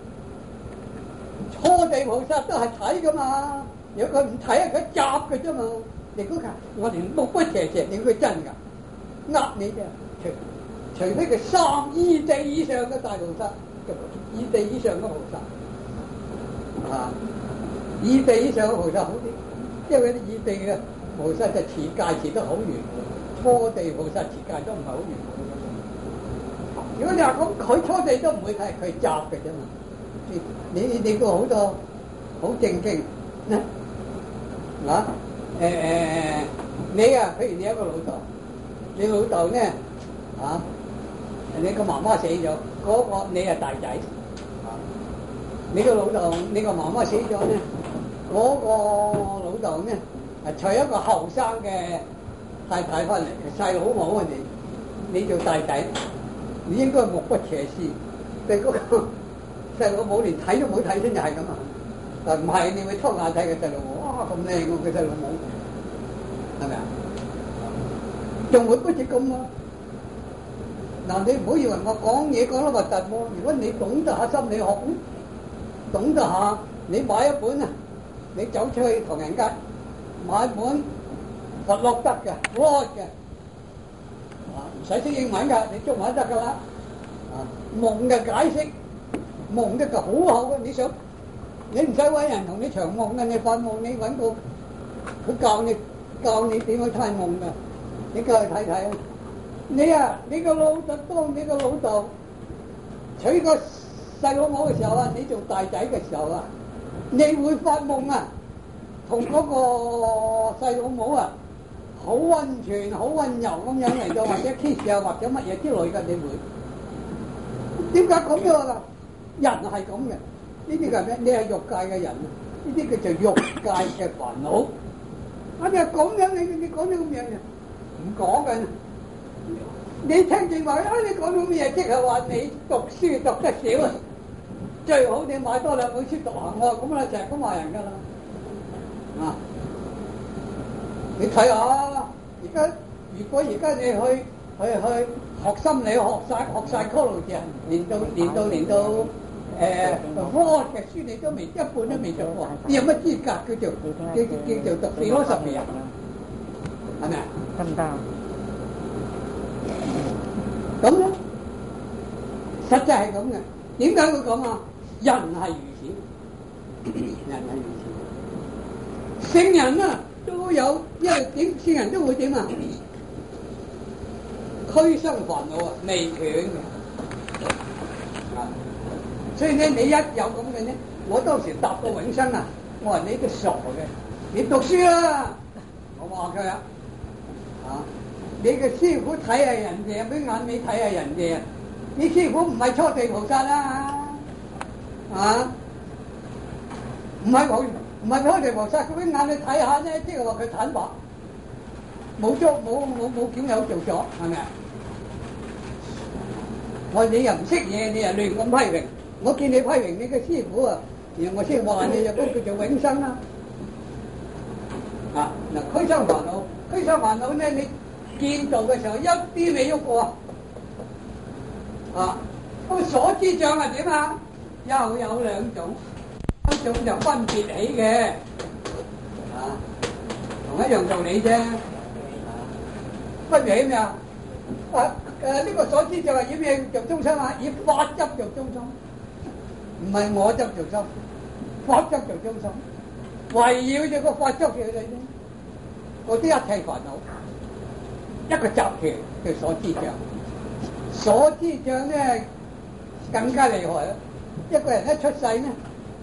初地菩薩都係睇噶嘛。如果佢唔睇啊，佢夾嘅啫嘛。你估下，我連目不斜斜，你估佢真㗎？呃你啫，除除非佢三二地以上嘅大菩薩，二地以上嘅菩薩，啊，二地以上嘅菩薩好啲， 因為啲二地嘅菩薩就持戒持得好圓滿，初地菩薩持戒都唔係好圓滿。如果你話咁，佢初地都唔會睇，佢係雜嘅啫嘛。你你你個好多好正經嗱誒誒，你啊，譬如你一個老豆，你老豆咧啊，你個媽媽死咗，嗰、那個你係大仔啊，你個老豆，你個媽媽死咗咧，嗰、那個老豆咧係娶一個後生嘅太太翻嚟，細佬冇啊你，你做大仔。你應該目不斜視，對嗰個細佬母連睇都冇睇先就係咁啊！但唔係，你會偷眼睇個細佬母，哇咁靚個細佬母，係咪啊？仲會不止咁啊！嗱，你唔好以為我講嘢講得核突喎，如果你懂得下心理學，懂得下，你買一本啊，你走出去唐人街買一本佛洛德嘅 Freud 嘅。唔使識英文㗎，你中文得㗎啦。啊，夢嘅解釋，夢得個好厚嘅，你想，你唔使揾人同你長夢嘅，你發夢你揾個，佢教你教你點樣睇夢㗎，你過去睇睇啊。你啊，你個老豆當你個老豆娶個細佬母嘅時候啊，你做大仔嘅時候啊，你會發夢啊，同嗰個細佬母啊。好溫存、好溫柔咁樣嚟到，或者 kiss 啊，或者乜嘢之類嘅，你會點解咁樣啊？人係咁嘅，呢啲係咩？你係欲界嘅人啊，呢啲叫做欲界嘅煩惱。我哋係咁樣，你你講啲咁樣嘅，唔講嘅。你聽正話啊，你講到咩嘢？即係話你讀書讀得少啊，最好你買多兩本書讀下，我咁啦，就係咁話人㗎啦，啊！你睇下，而家如果而家你去去去學心理學晒學晒 psychology，連到連到連到誒科學嘅書你都未一半都未讀過，你有乜資格叫做叫叫做讀 philosophy啊？係咪啊？得唔得？咁咧，實際係咁嘅。點解會咁啊？人係如此，人係如此，聖人啊！都有，因為點聖人都會點啊？俱生煩惱啊，未斷嘅。啊，所以咧，你一有咁嘅咧，我當時答到永生啊！我話你都傻嘅，你讀書啦！我話佢啊，啊，你嘅師傅睇下人哋，俾眼尾睇下人哋啊！你師傅唔係初地菩薩啦，啊，唔係好。唔係初地菩薩，佢俾眼你睇下咧，即係話佢坦白，冇做冇冇冇檢有做咗，係咪啊？我你又唔識嘢，你又亂咁批評，我見你批評你嘅師傅啊，然後我先話你就都叫做永生啦。啊，嗱，俱生煩惱，俱生煩惱咧，你見到嘅時候一啲未喐過啊。咁所知障係點啊？又有兩種。一種就分別起嘅，啊，同一樣道理啫。分別起咩啊？啊誒呢、這個所知就係以咩做中心啊？以法執做中心，唔係我執做心，法執做中心，圍繞住個法執嘅你啫。嗰啲一切煩惱，一個集團叫所知障。所知障咧更加厲害啦！一個人一出世咧。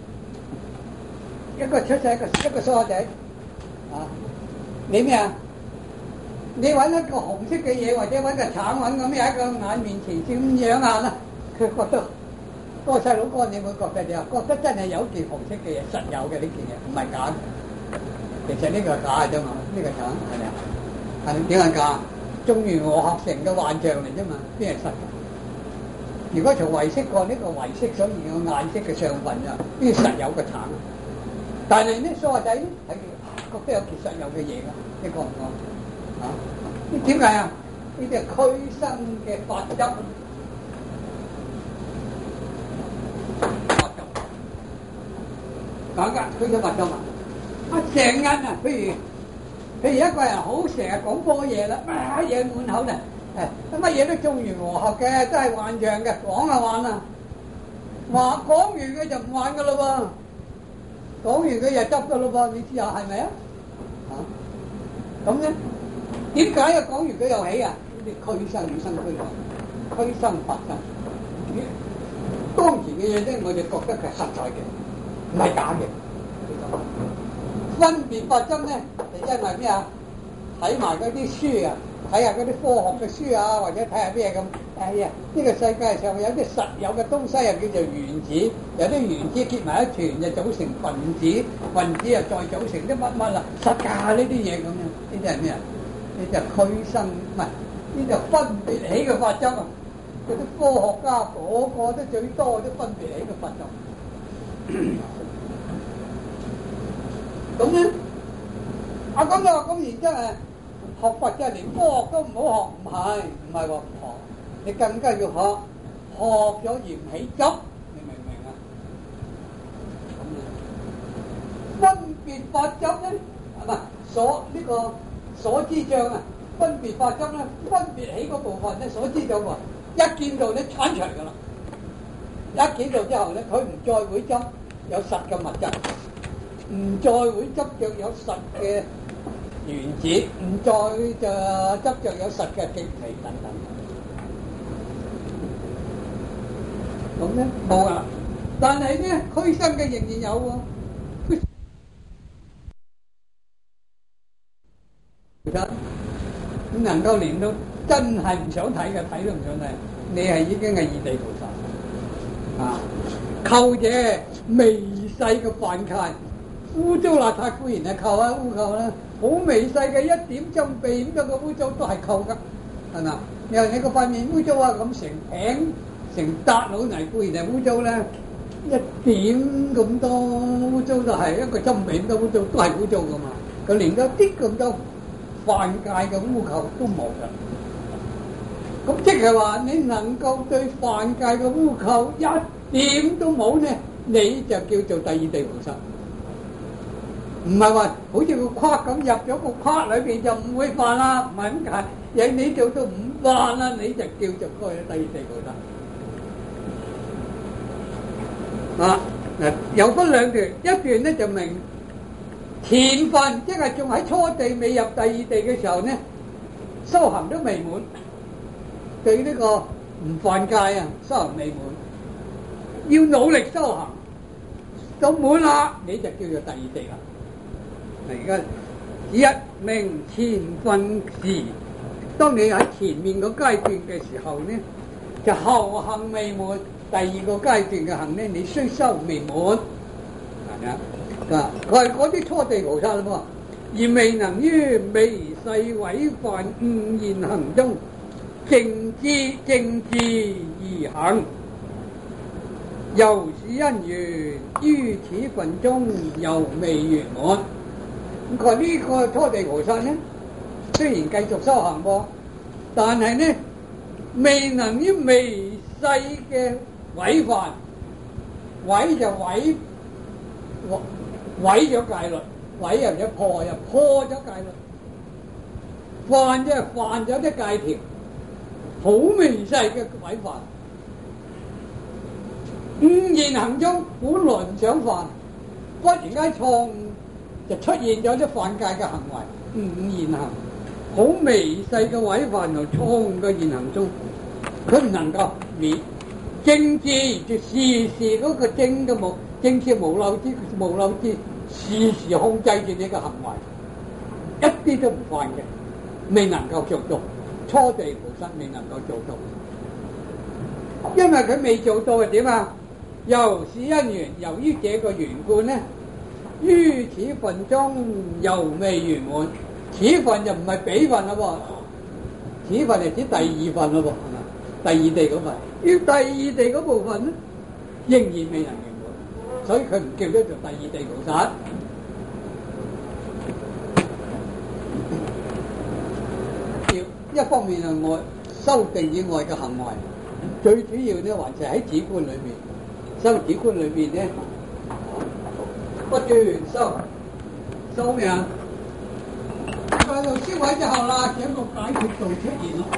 一個出世一個一個梳仔，啊！你咩啊？你揾一個紅色嘅嘢，或者揾個橙揾咁喺個眼面前咁樣眼啦，佢覺得嗰個細佬哥，你會覺得點啊？覺得真係有件紅色嘅嘢，實有嘅呢件嘢，唔係假嘅。其實呢個係假嘅啫嘛，呢個橙係咪啊？係咪點解假？眾緣和合成嘅幻象嚟啫嘛，邊係實嘅？如果從唯識講呢個唯識所言嘅顏色嘅相分啊，邊實有個橙？但係呢，梳仔係覺得有其實有嘅嘢㗎，你覺唔覺啊？點解啊？呢啲係俱生嘅法執，法執講緊俱生法執啊！啊，成日啊，譬如譬如一個人好成日講多嘢啦，乜嘢滿口咧，誒乜嘢都眾緣和合嘅，都係幻象嘅，講啊玩啊，話講完佢就唔玩㗎咯喎。講完佢又執噶咯噃，你知下係咪啊？ 嚇。咁咧點解啊？講完佢又起啊？啲俱生與生俱來，俱生法生。當前嘅嘢咧，我哋覺得佢係實在嘅，唔係假嘅。分別法則咧，就因為咩啊？睇埋嗰啲書啊，睇下嗰啲科學嘅書啊，或者睇下咩咁。哎呀，呢、這個世界上有啲實有嘅東西又叫做原子，有啲原子結埋一團就組成分子，分子又再組成啲乜乜啦，實㗎呢啲嘢咁樣。呢啲係咩啊？呢啲係俱生，唔係呢啲係分別起嘅法則啊！嗰啲科學家個個都最多都分別起嘅法則。咁咧，啊咁就話咁然之後誒，學佛就係連科學都唔好學，唔係唔係話唔學，你更加要學，學咗而唔起執，你明唔明啊？咁啊，分別法則咧，係咪所呢、這個所知障啊？分別法則咧，分別起嗰部分咧，所知障話一見到咧鏟出嚟㗎啦，一見到之後咧，佢唔再會執有實嘅物質。唔再會執着有實嘅原子，唔再就執着有實嘅極微等等。咁咧冇啊，但係咧俱生嘅仍然有喎。其實能夠連到真係唔想睇嘅睇都唔想睇，你係已經係異地菩薩啊！扣者微細嘅犯戒。污糟邋遢固然係扣啊，污扣啦，好微細嘅一點針鼻咁多嘅污糟都係扣噶，係嘛？又你個塊面污糟啊，咁成餅成笪老泥固然係污糟啦，一點咁多污糟就係一個針鼻咁多污糟都係污糟噶嘛。佢連咗啲咁多犯戒嘅污扣都冇噶，咁即係話你能夠對犯戒嘅污扣一點都冇呢，你就叫做第二地菩薩。唔係話好似個框咁入咗個框裏邊就唔會犯啦，唔係咁解。有你做到唔犯啦，你就叫做開第二地菩薩。啊嗱，有分兩段，一段咧就明前分，即係仲喺初地未入第二地嘅時候咧，修行都未滿，對呢個唔犯戒啊，修行未滿，要努力修行，到滿啦你就叫做第二地啦。而家一明前分時，當你喺前面個階段嘅時候呢，就後行未滿。第二個階段嘅行呢，你雖修未滿，係咪啊？啊，佢係嗰啲初地菩薩啦嘛，而未能於微細違犯誤言行中正知正知而行，由是因緣於此分中猶未圓滿。咁佢呢個初地菩薩呢，雖然繼續修行噃，但係呢未能於微細嘅違犯，違就違違咗戒律，違又者破又破咗戒律，犯即係犯咗啲戒條，好微細嘅違犯。誤言行中本來唔想犯，忽然間錯誤就出現咗啲犯戒嘅行為，誤言行，好微細嘅違犯同錯誤嘅言行中，佢唔能夠免。正知就時時嗰個正嘅無正知無漏之無漏之，時時控制住你嘅行為，一啲都唔犯嘅，未能夠做到。初地菩薩未能夠做到，因為佢未做到係點啊？由是因緣，由於這個緣故呢，於此分中猶未圓滿。此分就唔係彼分啦喎，此分係指第二分啦喎，係嘛？第二地嗰份，要第二地嗰部分咧，仍然未能圓滿，所以佢唔叫得做第二地菩薩。要一方面係外修定以外嘅行為，最主要咧還是喺止觀裏面。修止觀裏邊咧，不斷修修咩啊？去到消毀之後啦，有一個解脫道出現咯。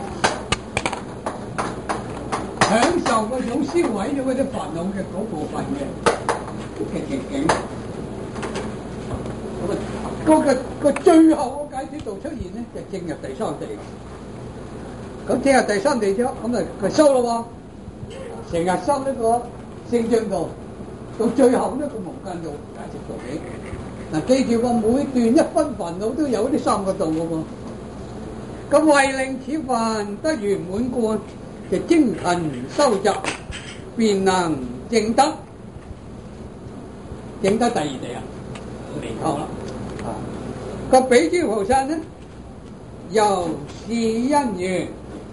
享受嗰種燒毀咗嗰啲煩惱嘅嗰部分嘅嘅情景，咁啊嗰個個最後個解脫道出現咧，就進入第三地。咁進入第三地之後，咁啊佢修咯喎，成日修呢個聖進道，到最後呢個無間道解脫道嘅。嗱，記住喎，每段一分煩惱都有呢三個道嘅喎。咁為令此煩得圓滿觀，就精勤修習，便能證得。證得第二地啊，離垢啦。啊，個比諸菩薩呢，由是因緣，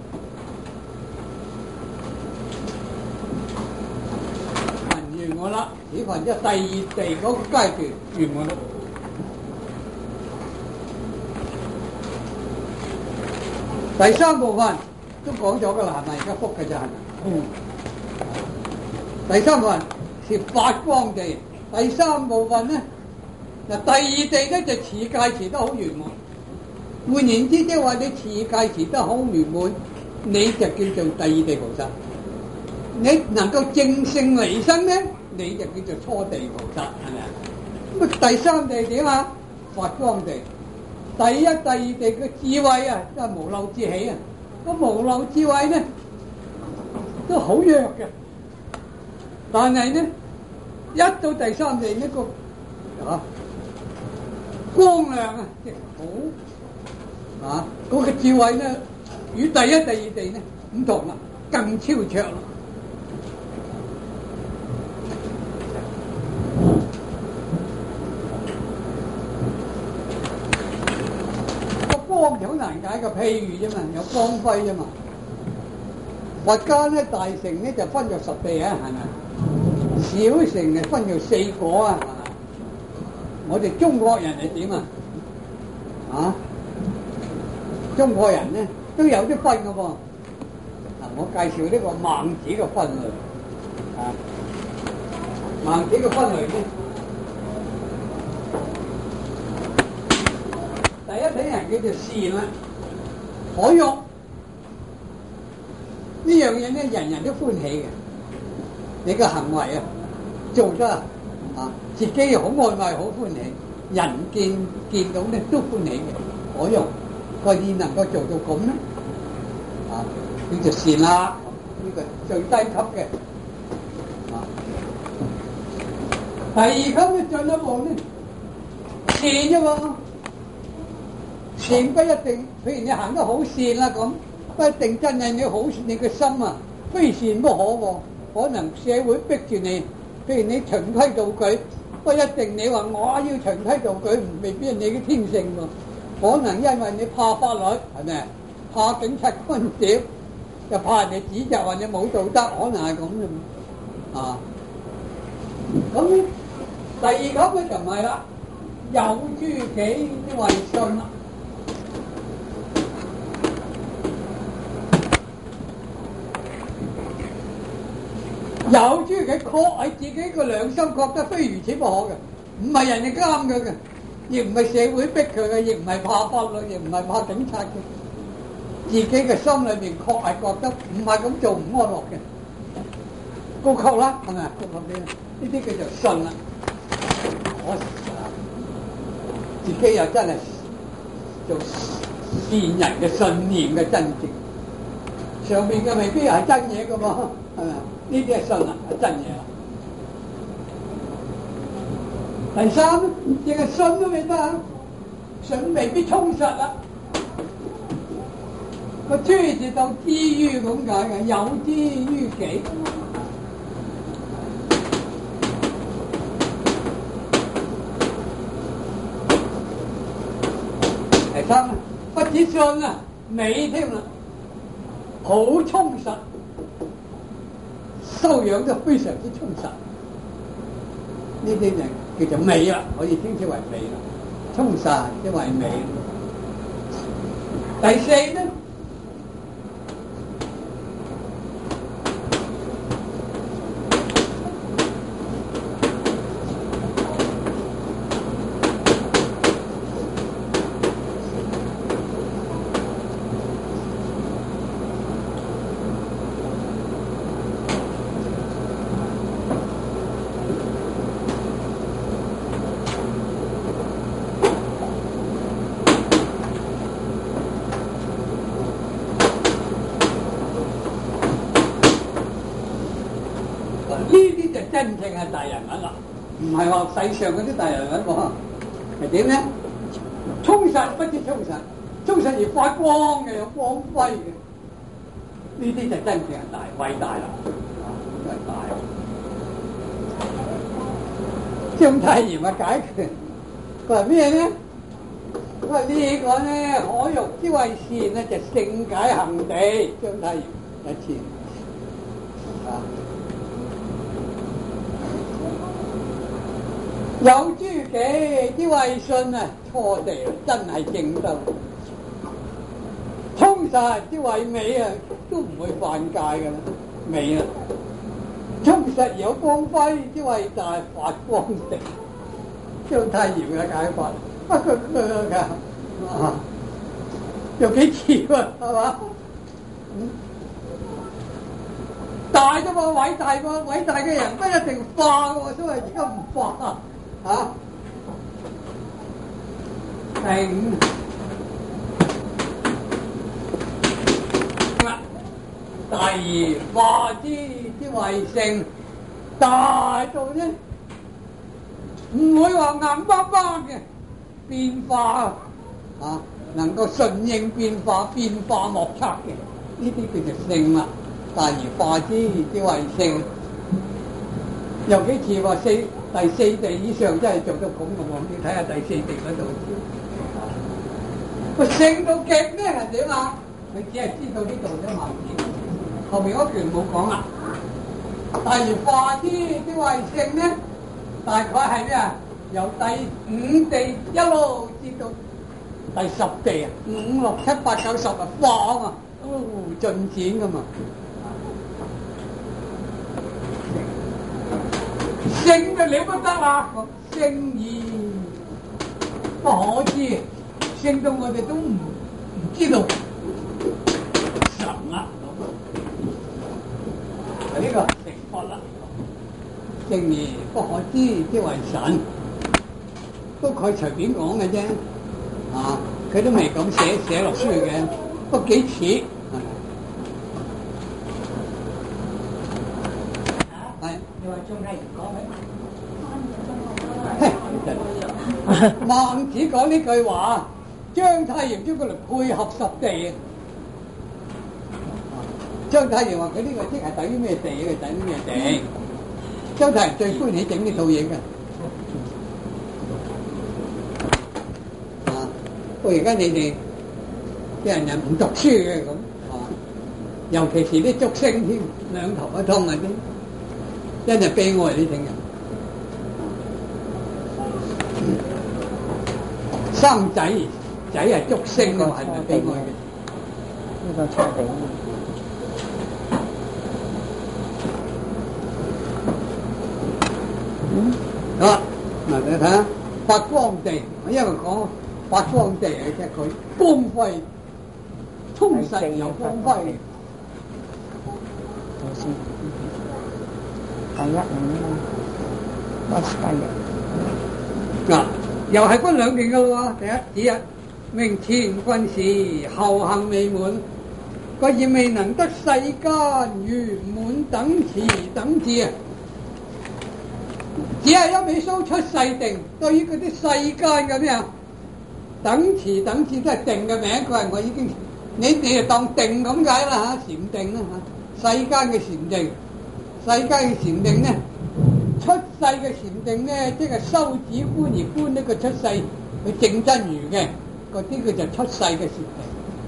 行完我啦，此份即係第二地嗰個階段完我啦。第三部分都講咗噶啦，係咪？而家復嘅就係咪？嗯。第三部分是發光地，第三部分咧，嗱第二地咧就持戒持得好圓滿。換言之，即係話你持戒持得好圓滿，你就叫做第二地菩薩。你能夠證聖離生咧，你就叫做初地菩薩，係咪啊？咁啊，第三地點啊？發光地。第一、第二地嘅智慧啊，真係無漏之喜啊！咁無漏智慧咧，都好弱嘅。但係咧，一到第三地呢個啊光亮啊，即係好啊，嗰個智慧咧，與第一、第二地咧唔同啦，更超卓啦。光好難解嘅，譬如啫嘛，有光輝啫嘛。佛家咧大乘咧就分咗十地啊，係咪？小乘就分咗四果啊，係咪？我哋中國人係點啊？啊，中國人咧都有啲分嘅噃。嗱，我介紹呢個孟子嘅分類啊，孟子嘅分類咧。第一種人叫做善啦，可用呢樣嘢咧，人人都歡喜嘅。你個行為啊，做得啊，自己好愛愛，好歡喜，人見見到咧都歡喜嘅，可用。佢而能夠做到咁咧，啊，叫做善啦，呢個最低級嘅。啊，第二級咧進一步咧，善啫喎。善不一定，譬如你行得好善啦咁，不一定真係你好善，你嘅心啊非善不可喎。可能社會逼住你，譬如你循規蹈矩，不一定你話我要循規蹈矩，未必係你嘅天性喎。可能因為你怕法律，係咪？怕警察干涉，又怕人哋指責話你冇道德，可能係咁啫。啊，咁第二級咧就唔係啦，有諸己之為信啦。有諸己確係自己個良心覺得非如此不可嘅，唔係人哋監佢嘅，亦唔係社會逼佢嘅，亦唔係怕法律，亦唔係怕警察嘅。自己嘅心裏面確係覺得唔係咁做唔安樂嘅，高級啦，係咪啊？高級啲，呢啲叫做信啦。我自己又真係做善人嘅信念嘅真正，上面嘅未必係真嘢噶嘛，係咪？呢啲係信啦，係真嘢啦。第三，淨係信都未得啊，信未必充實啦。個諸字到之於咁解嘅，有之於己。第三，不止信啊，美添啦，好充實。修養都非常之充實，呢啲就叫做美啦，可以稱之為美啦，充實即為美。第四咧， 呢啲就真正係大人物啦，唔係話世上嗰啲大人物喎，係點咧？充實不知充實，充實而發光嘅，有光輝嘅，呢啲就真正係大偉大啦，偉大。章太炎嘅解決，佢話咩咧？佢話呢個咧，可欲之謂善咧，就勝解行地。章太炎一次啊，有諸己之謂信啊，錯地真係正道。充實之謂美啊，都唔會犯戒㗎啦，美啊！充實有光輝之謂大，發光地。章太炎嘅解法，不過佢㗎啊，有幾次喎，係嘛？嗯，大啫嘛，偉大喎，偉大嘅人不一定化喎，所以而家唔化啊。第五。第二化之之謂聖，大到咧唔會話硬巴巴嘅變化啊，能夠順應變化，變化莫測嘅，呢啲叫做聖啦。大而化之之謂聖，有幾次話四第四地以上真係做到咁嘅喎，你睇下第四地嗰度，個聖到極咧係點啊？佢只係知道呢度啫嘛。後面嗰段冇講啦。大而化之之謂聖咧，大概係咩啊？由第五地一路至到第十地啊，五六七八九十啊，化啊嘛，哦進展噶嘛。聖就了不得啦，聖義不可知，聖到我哋都唔唔知道神啦。呢個成佛啦，聖義不可知之謂神，都佢隨便講嘅啫，啊，佢都未咁寫寫落書嘅，都幾似。係你話章太炎講嘅，孟子講呢句話，章太炎將佢嚟配合十地。章太炎話佢呢個即係等於咩地嘅？等於咩地？章太炎最歡喜整呢套嘢嘅。啊！不過而家你哋啲人人唔讀書嘅咁，啊，尤其是啲竹升添，兩頭一通嗰啲，真係悲哀呢種人。生仔仔係竹升嘅，係咪悲哀嘅？ 呢個錯地。 啊！嗱，你睇下發光地，因為講發光地係即係佢光輝充實又光輝。 第一名啊， 嗱，又係分兩件噶咯喎。第一，指日明前君時，後行未滿，個業未能得世間圓滿等持等至啊！只係一味蘇出世定，對於嗰啲世間嘅咩啊，等持等至都係定嘅名，佢係我已經，你你就當定咁解啦嚇，禪定啦嚇，世間嘅禪定，世間嘅禪定咧，出世嘅禪定咧，即係修止觀而觀呢個出世去證真如嘅，嗰啲佢就出世嘅禪定。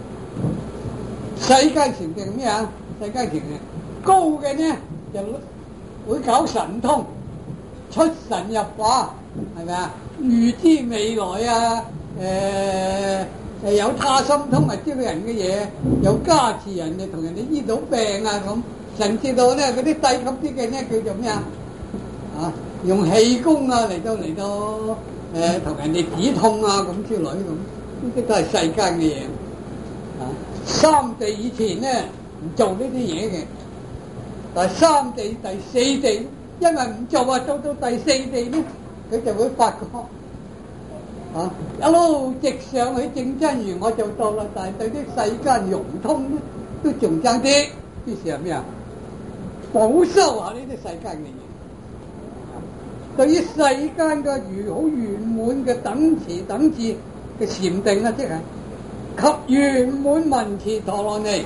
世間禪定咩啊？世間禪定高嘅呢，就會搞神通。出神入化，係咪啊？預知未來啊，誒、呃、誒有他心通啊，知道人嘅嘢，有加持人哋同人哋醫到病啊咁，甚至到咧嗰啲低級啲嘅咧叫做咩啊？啊，用氣功啊嚟到嚟到誒同人哋止痛啊咁之類咁，呢啲都係世間嘅嘢。啊，三地以前咧唔做呢啲嘢嘅，但係三地第四地。因為唔做啊，做到第四地咧，佢就會發覺啊，一路直上去正真如我就到啦。但係對啲世間融通咧，都仲爭啲。於是係咩啊？ 保修下呢啲世間嘅嘢。對於世間嘅如好圓滿嘅等持等次嘅禪定啊，即係及圓滿文持陀羅尼。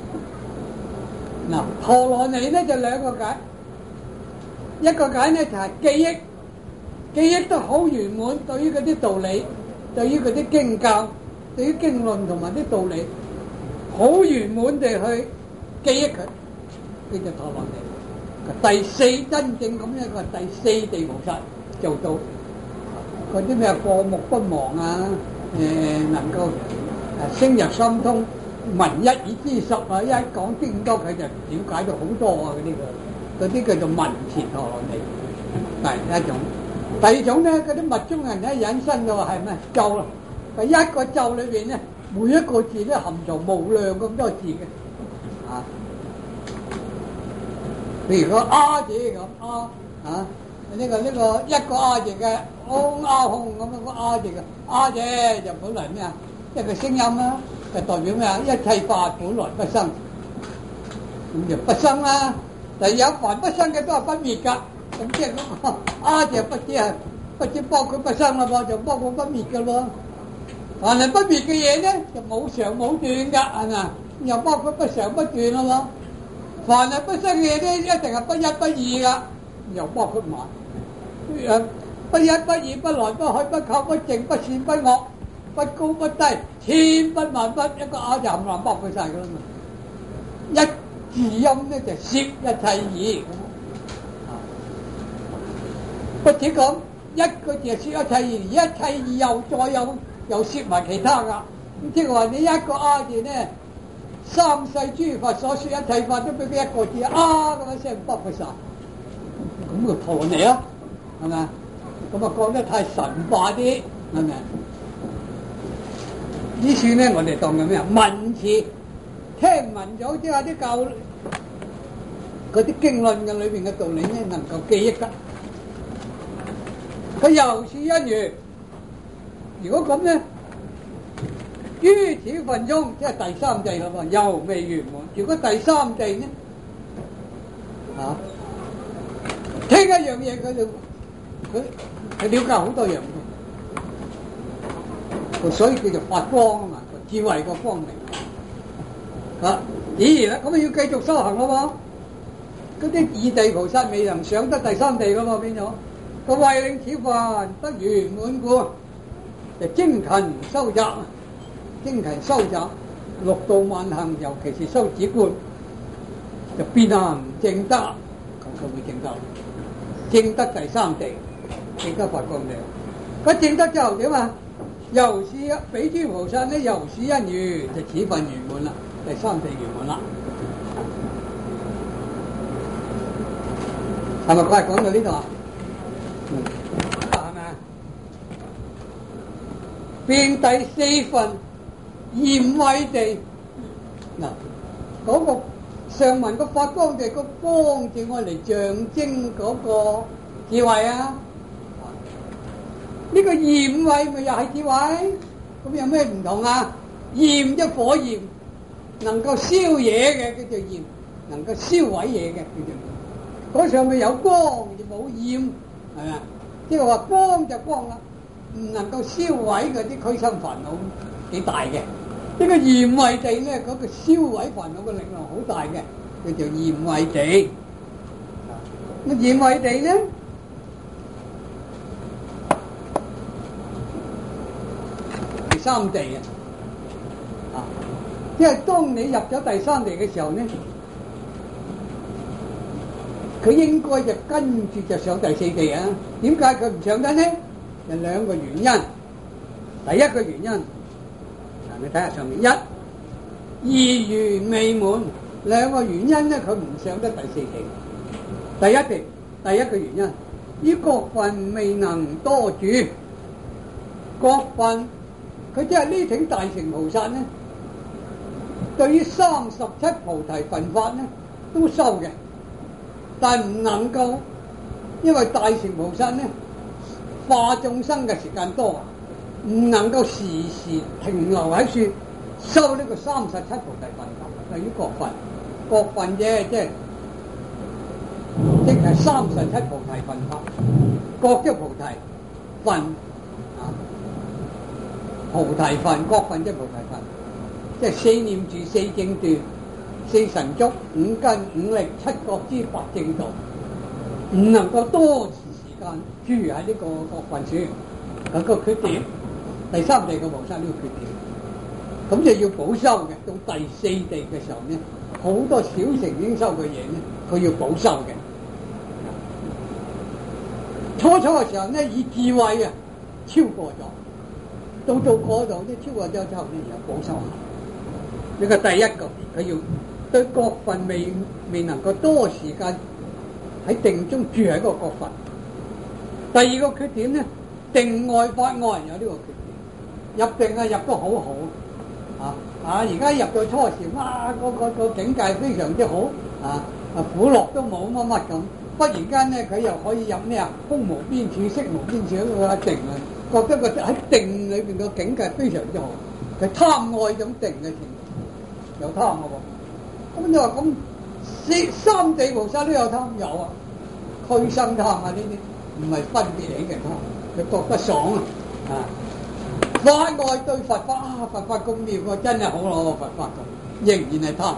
嗱，陀羅尼咧就兩個解，一個解咧就係記憶，記憶都好圓滿，對於嗰啲道理，對於嗰啲經教，對於經論同埋啲道理，好圓滿地去記憶佢，叫做陀羅尼。第四真正咁一個第四地菩薩做到嗰啲咩過目不忘啊，誒、呃、能夠誒升入心通，聞一已知十啊，一講經多佢就了解到好多啊，嗰啲個嗰啲叫做文持陀羅尼，第一種。第二種咧，嗰啲密宗人咧引申嘅話係咩咒啦？第一個咒裏邊咧，每一個字都含藏無量咁多字嘅，啊。譬如個啊字咁啊啊，呢個呢個一個啊字嘅空啊空咁樣個啊字嘅啊字就本來咩啊？一個聲音啦，就代表咩啊？一切法本來不生，咁就不生啦。但係有凡不生嘅都係不滅㗎，咁即係嗰個啊字不知係不知包括不生啦噃，就包括不滅㗎咯。凡係不滅嘅嘢咧，就冇常冇斷㗎，係咪？又包括不常不斷啦喎。凡係不生嘅嘢咧，一定係不一不二噶，又包括埋誒不一不二不來不去不靠不淨不善不惡不高不低千不萬不，一個啊就冚唪唥包括晒噶啦嘛。一字音咧就攝一切義，不止咁一個字係攝一切義，一切義又再有又攝埋其他噶，咁即係話你一個啊字咧。三世諸佛所說一切法都俾佢一個字啊咁一聲包括晒，咁個陀羅尼啊，係咪？咁啊講得太神化啲，係咪？呢處咧我哋當緊咩啊？文持，聽聞咗之後啲教嗰啲經論嘅裏邊嘅道理咧，能夠記憶得。佢又是一如，如果咁咧？於此份中，即係第三地啦喎，又未圓滿。如果第三地呢，啊，聽一樣嘢佢就佢佢了解好多樣嘅，所以叫做發光啊嘛，智慧個光明。啊，咦啦，咁啊要繼續修行咯喎，嗰啲二地菩薩未能上得第三地噶嘛，變咗個為令此份得圓滿故，就精勤修習。精勤修習六度萬行，尤其是修止觀，就必能證得，咁佢會證得，證得第三地，證得佛光地。佢證得之後點啊？由是比諸菩薩呢，由是因緣就此份圓滿啦，第三地圓滿啦。係咪佢係講到呢度啊？嗯，係咪啊？變第四份。嚴慧地嗱，嗰個上文個發光地個光字，我嚟象徵嗰個智慧啊！呢個嚴慧咪又係智慧，咁有咩唔同啊？焰即火焰，能夠燒嘢嘅叫做焰，能夠燒毀嘢嘅叫做。嗰上面有光就冇焰，係咪啊？即係話光就光啦，唔能夠燒毀嗰啲俱生煩惱幾大嘅。呢個嚴慧地咧，嗰個燒毀煩惱嘅力量好大嘅，叫做嚴慧地。咁嚴慧地咧，第三地啊，啊，即係當你入咗第三地嘅時候咧，佢應該就跟住就上第四地啊。點解佢唔上得呢？有兩個原因。第一個原因。你睇下上面一、二緣未滿，兩個原因咧，佢唔上得第四地。第一地，第一個原因，於國分未能多住。國分，佢即係呢挺大乘菩薩咧，對於三十七菩提分法咧都修嘅，但係唔能夠，因為大乘菩薩咧化眾生嘅時間多。唔能夠時時停留喺處修呢個三十七菩提分法，對於國分，國分啫，即係即係三十七菩提分法，各一菩提分啊，菩提分各分一菩提分，即係四念住、四正斷、四神足、五根、五力、七覺支、八正道，唔能夠多時間住喺呢個各分處，有個缺點。第三地嘅菩薩呢個缺點。咁就要補修嘅，到第四地嘅時候咧，好多小乘應修嘅嘢咧，佢要補修嘅。初初嘅時候咧，以智慧啊超過咗，到到嗰度咧超過咗之後咧，又補修下。呢個第一個，佢要對各分未未能夠多時間喺定中住喺個各分。第二個缺點咧，定外法外有呢個缺點，入定啊入得好好。啊！啊！而家入到初禪，哇！個個個境界非常之好，啊！啊苦樂都冇乜乜咁，忽然間咧佢又可以入咩啊？空無邊處、色無邊處嗰個定啊，覺得個喺定裏邊個境界非常之好。佢貪愛種定嘅程度，有貪嘅喎。咁你話咁四三地菩薩都有貪，有啊，俱生貪啊！呢啲唔係分別起嘅貪，佢覺得爽啊！啊！法外對佛法啊，佛法咁妙喎，真係好咯，佛法咁仍然係貪，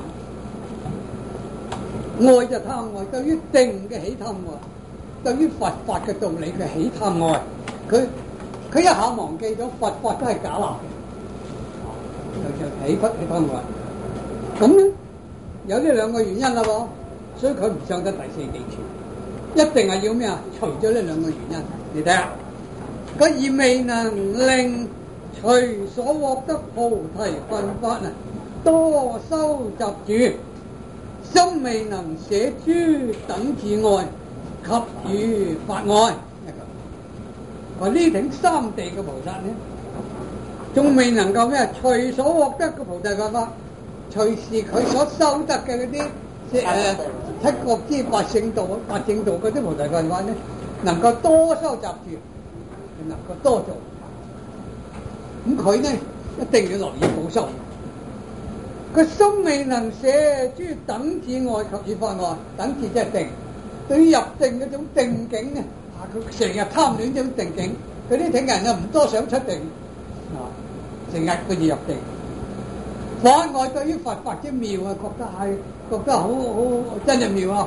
愛就貪愛，對於定嘅起貪愛，對於佛法嘅道理嘅起貪愛，佢佢一下忘記咗佛法都係假立嘅，就就起不起貪愛。咁咧有呢兩個原因啦喎，所以佢唔上得第四地處，一定係要咩啊？除咗呢兩個原因，你睇下，佢而未能令隨所獲得菩提分法啊，多收集住，心未能捨諸等至愛，及於法愛。話呢頂三地嘅菩薩呢，仲未能夠咩？隨所獲得嘅菩提分法，隨時佢所收得嘅嗰啲誒七覺支、八聖道、八正道嗰啲菩提分法呢，能夠多收集住，能夠多做。咁佢呢一定要留意補修，佢心未能捨諸等至愛及於法愛，等至即係定。對於入定嗰種定境呢，啊佢成日貪戀種定境，佢啲定人啊唔多想出定，啊成日佢就入定。法愛對於佛法之妙啊，覺得係覺得好好真係妙啊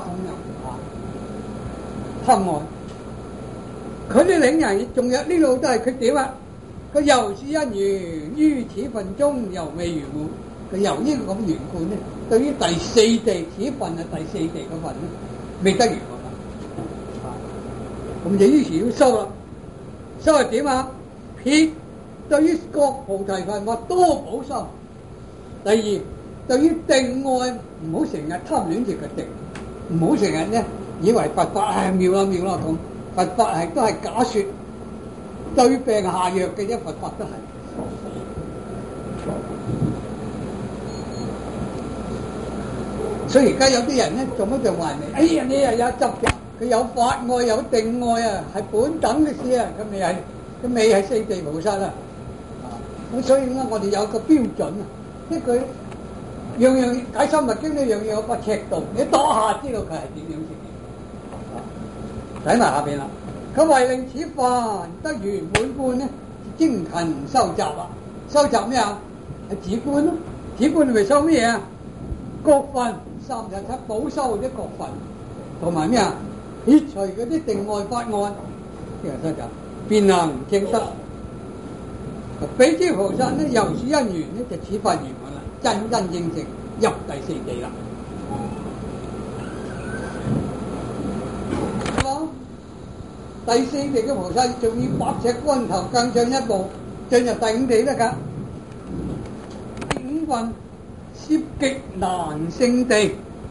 咁樣啊，貪愛。佢啲領人仲有呢度都係缺點啊！佢由是因緣於此分中猶未圓滿，佢由呢個咁圓滿咧，對於第四地此分係第四地嗰份咧，未得圓滿啊！咁就於是要修啦，修係點啊？撇對於各菩提分法多補修。第二，對於定愛唔好成日貪戀住個定，唔好成日咧以為佛法係妙啦妙啦咁。佛法係都係假説，對病下藥嘅啫，佛法都係。所以而家有啲人咧，做乜就話你？哎呀，你又有執嘅，佢有法愛有定愛啊，係本等嘅事啊，佢未係，佢未係四地菩薩啊。啊，咁所以咧，我哋有個標準啊，即係佢樣樣解深密經呢樣嘢有個尺度，你度下知道佢係點樣先。睇埋下邊啦，佢為令此分得圓滿觀呢，精勤收集啦。收集咩啊？係止觀咯。止觀咪收咩嘢啊？各分三十七補修啲各分，同埋咩啊？撇除嗰啲定愛法愛，呢個收集，便能證得。比諸菩薩呢，由是因緣呢，就此分圓滿啦，真真正正入第四地啦。第四地嘅菩薩仲要百尺竿頭更進一步，進入第五地得㗎。第五分涉極難勝地，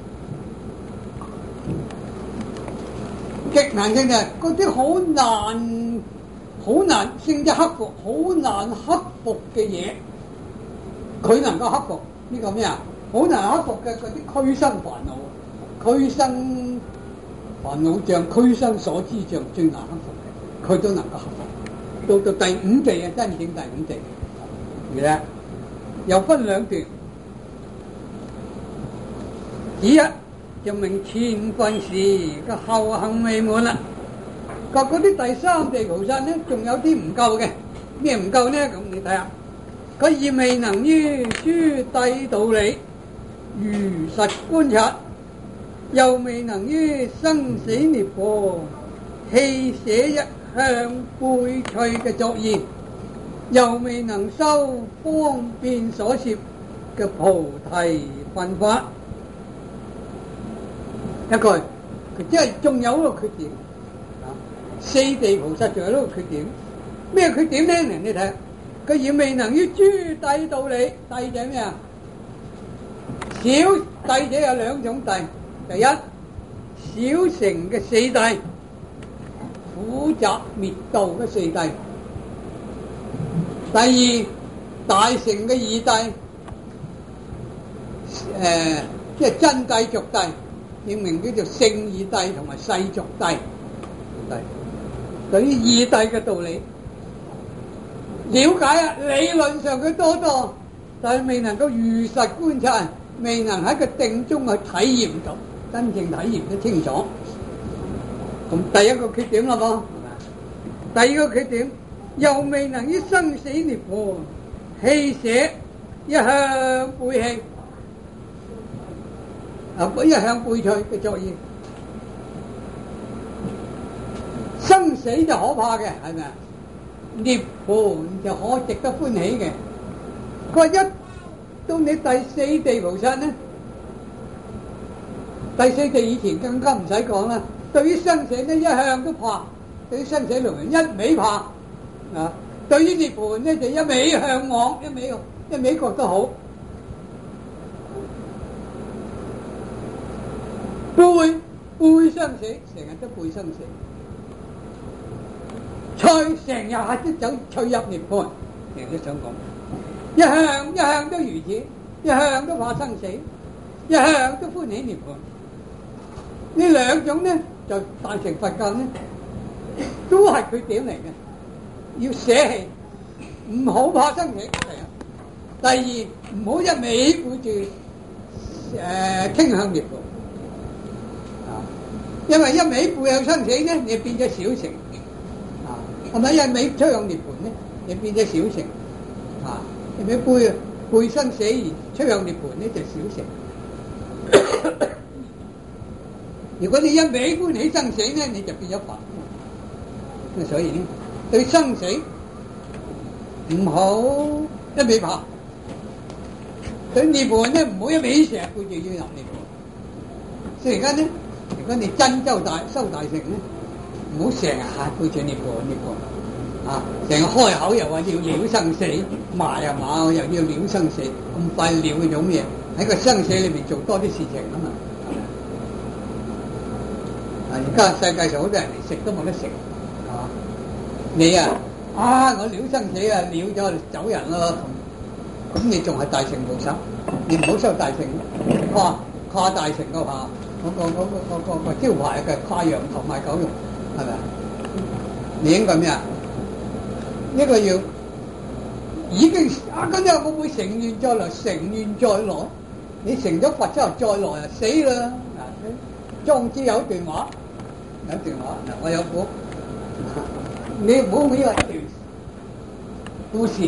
極難勝地嗰啲好難、好難勝之克服、好難克服嘅嘢，佢能夠克服呢、這個咩啊？好難克服嘅嗰啲俱生煩惱，俱生。煩惱障、俱生所知障最難克服嘅，佢都能夠克服。到到第五地啊，真正第五地，而咧又分兩段。第一證明前份時嘅後行未滿啦。嗰嗰啲第三地菩薩咧，仲有啲唔夠嘅，咩唔夠呢？咁你睇下，佢而未能於諸諦道理如實觀察，又未能於生死涅槃棄捨一向背趣嘅作意，又未能修方便所攝嘅菩提分法。一句，佢即係仲有一個缺點。四地菩薩仲有一個缺點，咩缺點咧？你睇，佢而未能於諸諦道理，諦者咩啊？小諦者有兩種諦，第一小乘嘅四諦，苦集滅道嘅四諦；第二大乘嘅二諦，誒即係真諦俗諦，英名叫做聖二諦同埋世俗諦。對於二諦嘅道理了解啊，理論上佢多多，但係未能夠如實觀察，未能喺個定中去體驗到，真正體驗得清楚。咁第一個缺點啦噃，第二個缺點又未能於生死涅槃棄捨一向背棄啊，一向背趣嘅作意。生死就可怕嘅，係咪啊？涅槃就可值得歡喜嘅。佢話一到你第四地菩薩呢，第四地以前更加唔使講啦。對於生死呢，一向都怕，對於生死輪迴一味怕啊。對於涅槃呢，就一味向往，一味一味覺得好。背背生死，成日都背生死。趣成日係都走趣入涅槃，成日都想講，一向一向都如此，一向都怕生死，一向都歡喜涅槃。呢兩種呢，就大乘佛教呢，都係缺點嚟嘅，要捨棄，唔好怕生死。第二，唔好一味顧住誒傾向涅槃，啊，因為一味背向生死呢，你變咗小乘。係咪一味趨向涅槃咧？你變咗小乘啊！一味背背生死而趨向涅槃呢，就小乘。如果你一味歡喜生死咧，你就變咗佛。咁所以咧，對生死唔好一味怕，對涅槃咧唔好一味成日背住要入涅槃。所以而家咧，如果你真修大修大乘咧，唔好成日背住涅槃涅槃啊！成日開口又話要了生死，埋啊嘛又要了生死，咁快了嗰種嘢喺個生死裏面做多啲事情啊嘛！啊！而家世界上好多人嚟食都冇得食，係嘛？你啊啊！我了生死啊，了咗走人咯，咁咁你仲係大乘無手？你唔好收大乘，跨跨大乘嘅話，嗰個嗰個嗰個個招牌嘅跨羊頭賣狗肉。係咪？你應該咩啊？呢個要已經啊！跟住我會成願再來，成願再來。你成咗佛之後再來啊，死啦！嗱，莊子有一段話，有一段話嗱，我有估，你唔好以為一段故事。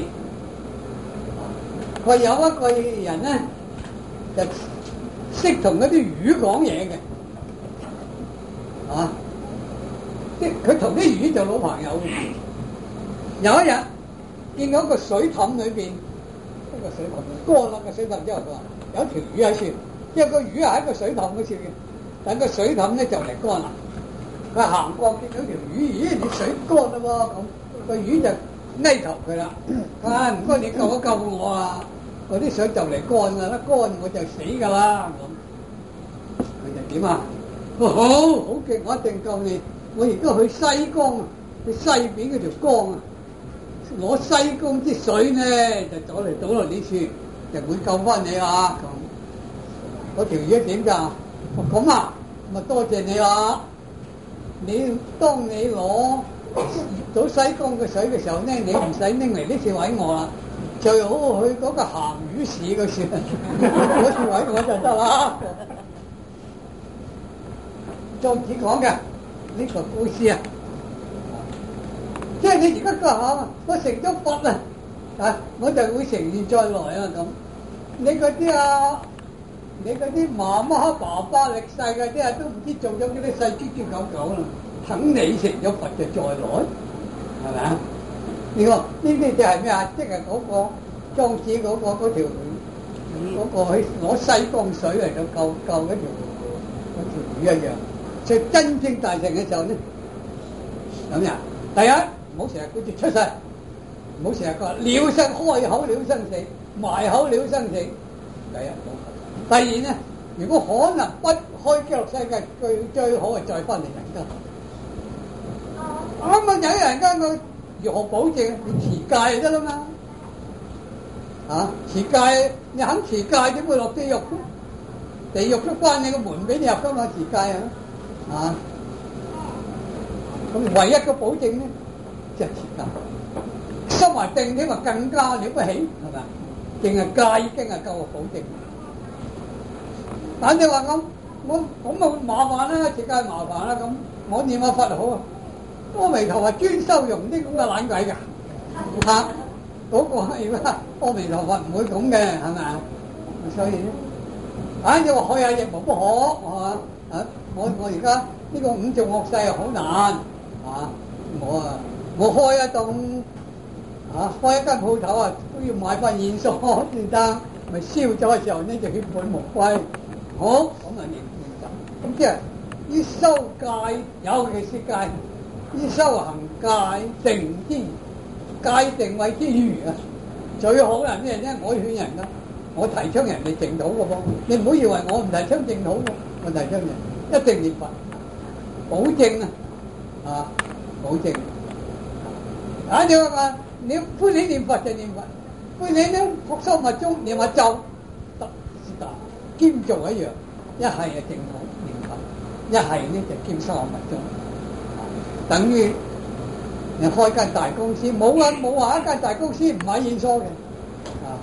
佢有一個人咧，就識同嗰啲魚講嘢嘅，啊！佢同啲魚做老朋友。有一日見到個水凼裏邊，一個水凼乾啦個水凼之後，佢話有條魚喺處，因為個魚係喺個水凼嗰處嘅，但個水凼咧就嚟乾啦。佢行過見到條魚，咦？啲水乾啦喎，咁個魚就哀求佢啦。啊，唔該你救一救我啊！嗰啲水就嚟乾啦，一乾我就死㗎啦咁。佢就點啊？好好勁，我一定救你。我而家去西江啊，去西邊嗰條江啊，攞西江啲水咧就走嚟倒落呢處，就會救翻你啊！咁嗰條魚點㗎？咁啊，咪多謝你啦！你當你攞倒西江嘅水嘅時候咧，你唔使拎嚟呢處位我啦，最好去嗰個鹹魚市嗰處，嗰處位我就得啦。 莊子講嘅呢個故事啊，即係你而家講下，我成咗佛啊，啊，我就會成現再來啊咁。你嗰啲啊，你嗰啲媽媽爸爸歷世嗰啲啊，都唔知做咗幾多世豬豬狗狗啦，等你成咗佛就再來，係咪啊？呢個呢啲就係咩啊？即係嗰個莊子嗰個嗰條嗰個去攞西江水嚟到救救嗰條嗰條魚一樣。所以真正大成嘅時候咧，咁樣第一唔好成日顧住出世，唔好成日講了生開口了生死，埋口了生死。第一，第二咧，如果可能不開極樂世界，最最好係再翻嚟人間。啱啱有人間佢如何保證？你持戒就得啦嘛。啊，持戒你肯持戒點會落地獄？地獄都關你個門俾你入噶嘛，持戒啊！啊，咁唯一個保證咧，就係持戒。心懷定你話更加了不起，係咪？淨係戒已經係夠個保證。但你話咁，我咁啊麻煩啦，持戒麻煩啦，咁我念下佛好啊。阿彌陀佛專收容啲咁嘅懶鬼㗎，嚇嗰個係咩？阿彌陀佛唔會咁嘅，係咪啊？所以咧，啊你話開下亦無不可，係嘛？啊我我而家呢個五濁惡世好難，啊我啊我開一棟啊開一間鋪頭啊都要買翻現數先得，咪燒咗嘅時候呢就血本無歸。好咁啊認認真，咁即係呢修戒，尤其是戒。呢修行戒定之餘，戒定慧之餘啊，最好係咩咧？我勸人噶，我提倡人哋淨土嘅噃。你唔好以為我唔提倡淨土嘅，我提倡人一定念佛，保證啊，啊，保證。啊，你話你歡喜念佛就念佛，歡喜咧學修密宗念下咒得是但，兼做一樣，一係啊淨土念佛，一係咧就兼修密宗。等於你開間大公司，冇啊冇話一間大公司唔買現鈔嘅，啊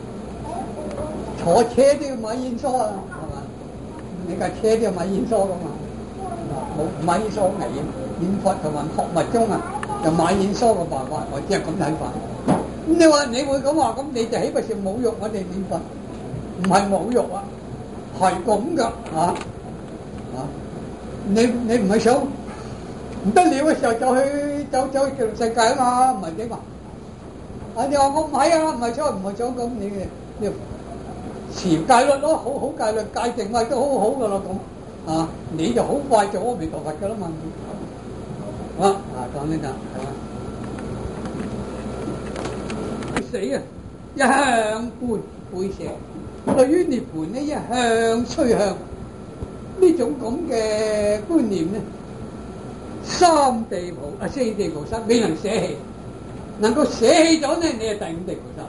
坐車都要買現鈔啊，係嘛？你架車都要買現鈔噶嘛？冇唔買現鈔好危險，念佛同埋學密宗啊，就買現鈔嘅辦法，我只係咁睇法。咁你話你會咁話，咁你就豈不是侮辱我哋念佛？唔係侮辱啊，係咁噶啊啊！你你唔係想？唔得了嘅時候就去走走去極樂世界啊嘛，唔係點啊？啊你話我唔係啊，唔係想唔係想咁你嘅，你持戒律咯，好好戒律戒定慧都好好噶啦咁啊，你就好快做阿彌陀佛噶啦嘛。好啊，講呢度係嘛？死啊！一向背背蛇，對於涅槃呢一向趨向呢種咁嘅觀念咧。三地菩啊，四地菩薩未能捨棄，能夠捨棄咗呢，你係第五地菩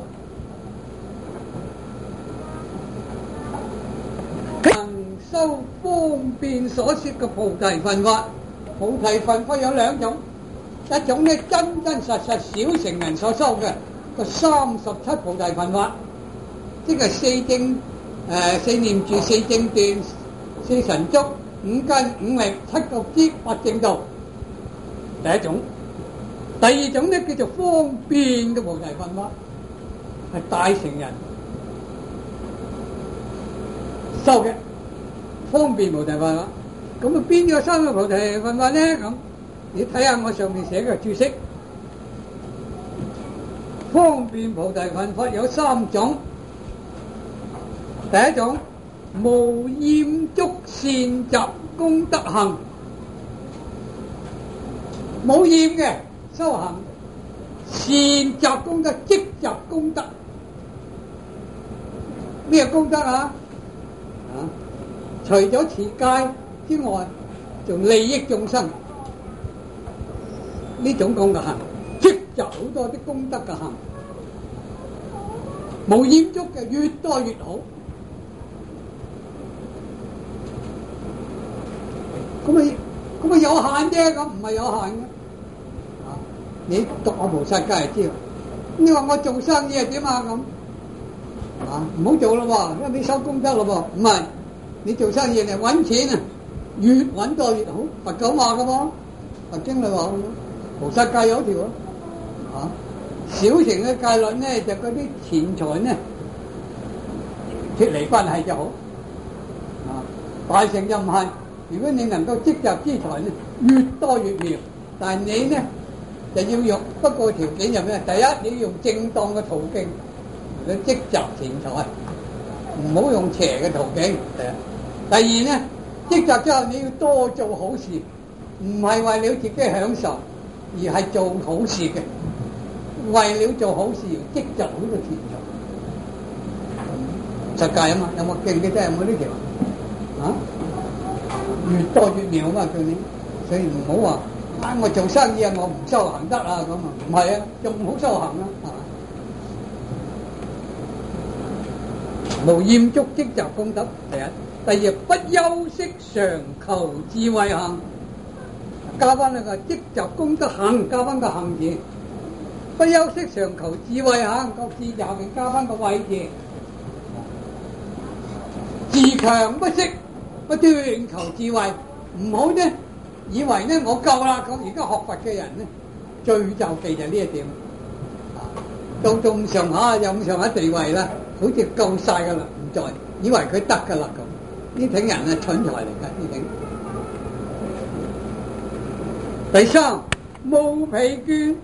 薩。能修方便所說嘅菩提分法，菩提分法有兩種，一種呢真真實實小乘人所修嘅個三十七菩提分法，即係四正誒四念住、四正斷、四神足、五根、五力、七覺支、八正道。第一種，第二種咧叫做方便嘅菩提分法，係大乘人修嘅方便菩提分法。咁啊邊個修嘅菩提分法咧？咁你睇下我上面寫嘅注釋，方便菩提分法有三種。第一種，無厭足善習功德行。冇厭嘅修行，善習功德，積集功德。咩功德啊？啊，除咗持戒之外，仲利益眾生。呢種功德行，積集好多啲功德嘅行。冇厭足嘅越多越好。咁啊，咁啊有限啫，咁唔係有限嘅。你讀下菩薩梗係知，你話我做生意係點啊咁啊？唔好做咯喎，因為你收功德咯喎。唔係你做生意嚟揾錢啊， 越揾多越好。佛講話噶喎，佛經裏話菩薩戒有一條啊，小乘嘅戒律咧就嗰啲錢財咧脫離關係就好啊，大乘就唔係。如果你能夠積集資財咧，越多越妙。但係你咧就要用，不過條件係咩？第一你要用正當嘅途徑去積集錢財，唔好用邪嘅途徑。第二咧，積集之後你要多做好事，唔係為了自己享受，而係做好事嘅。為了做好事而積集好多錢財，實戒啊嘛。有冇勁嘅啫？有冇呢條啊？越多越妙啊嘛，叫你，所以唔好話啊！我做生意啊，我唔修行得啊咁啊，唔係啊，仲唔好修行啊，係嘛？無厭足積集功德，第一，第二不休息常求智慧行，加翻嗰個積集功德行，加翻個行字，不休息常求智慧行，個字就後面加翻個慧字，自強不息。不斷求智慧，唔好呢以為呢我夠啦。咁而家學佛嘅人呢，最就記就呢一點，到到咁上下有咁上下地位啦，好似夠晒噶啦，唔再以為佢得噶啦咁。呢挺人啊，蠢材嚟噶呢挺。第三，無疲倦，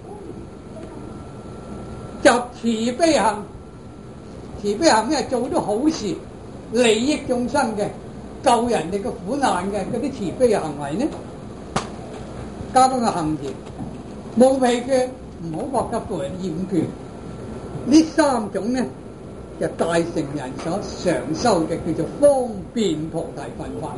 集慈悲行。慈悲行呢係做咗好事，利益眾生嘅。救人哋嘅苦難嘅嗰啲慈悲嘅行為呢，加翻個行字，無疲倦，唔好覺得個人厭倦。呢三種呢，就大乘人所常修嘅叫做方便菩提分法。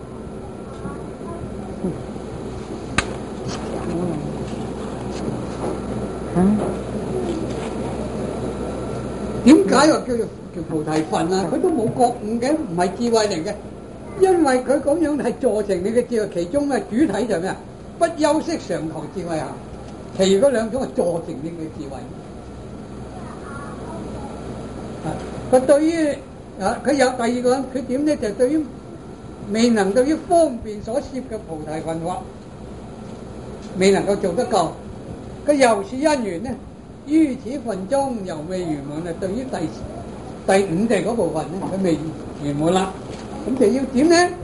點解話叫做叫菩提分啊？佢都冇覺悟嘅，唔係智慧嚟嘅。因為佢咁樣係助成你嘅智慧，其中嘅主體就係咩啊？不休息常求智慧行，其餘嗰兩種係助成你嘅智慧。啊，佢對於啊，佢有第二個缺點咧，就係對於未能夠於方便所攝嘅菩提分法，未能夠做得夠。佢由是因緣咧，於此分中又未圓滿啊！對於第第五地嗰部分咧，佢未圓滿啦。咁就要點咧？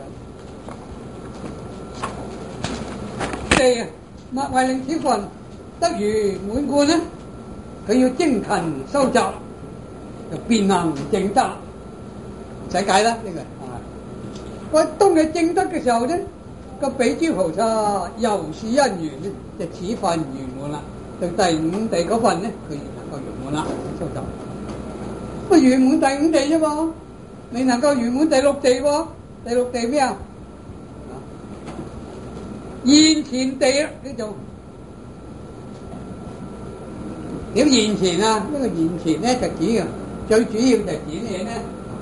四啊，莫為令此分得如滿貫咧，佢要精勤修習，就便能證得，唔使解啦呢個。喂，當佢證得嘅時候咧，個比丘菩薩由是因緣咧，就此分圓滿啦。到第五地嗰份咧，佢能夠圓滿啦，修習。不圓滿第五地啫嘛。未能夠圓滿第六地喎，第六地咩啊？現前地啊，叫做點現前啊？呢個現前咧就指嘅，最主要就係指咩咧？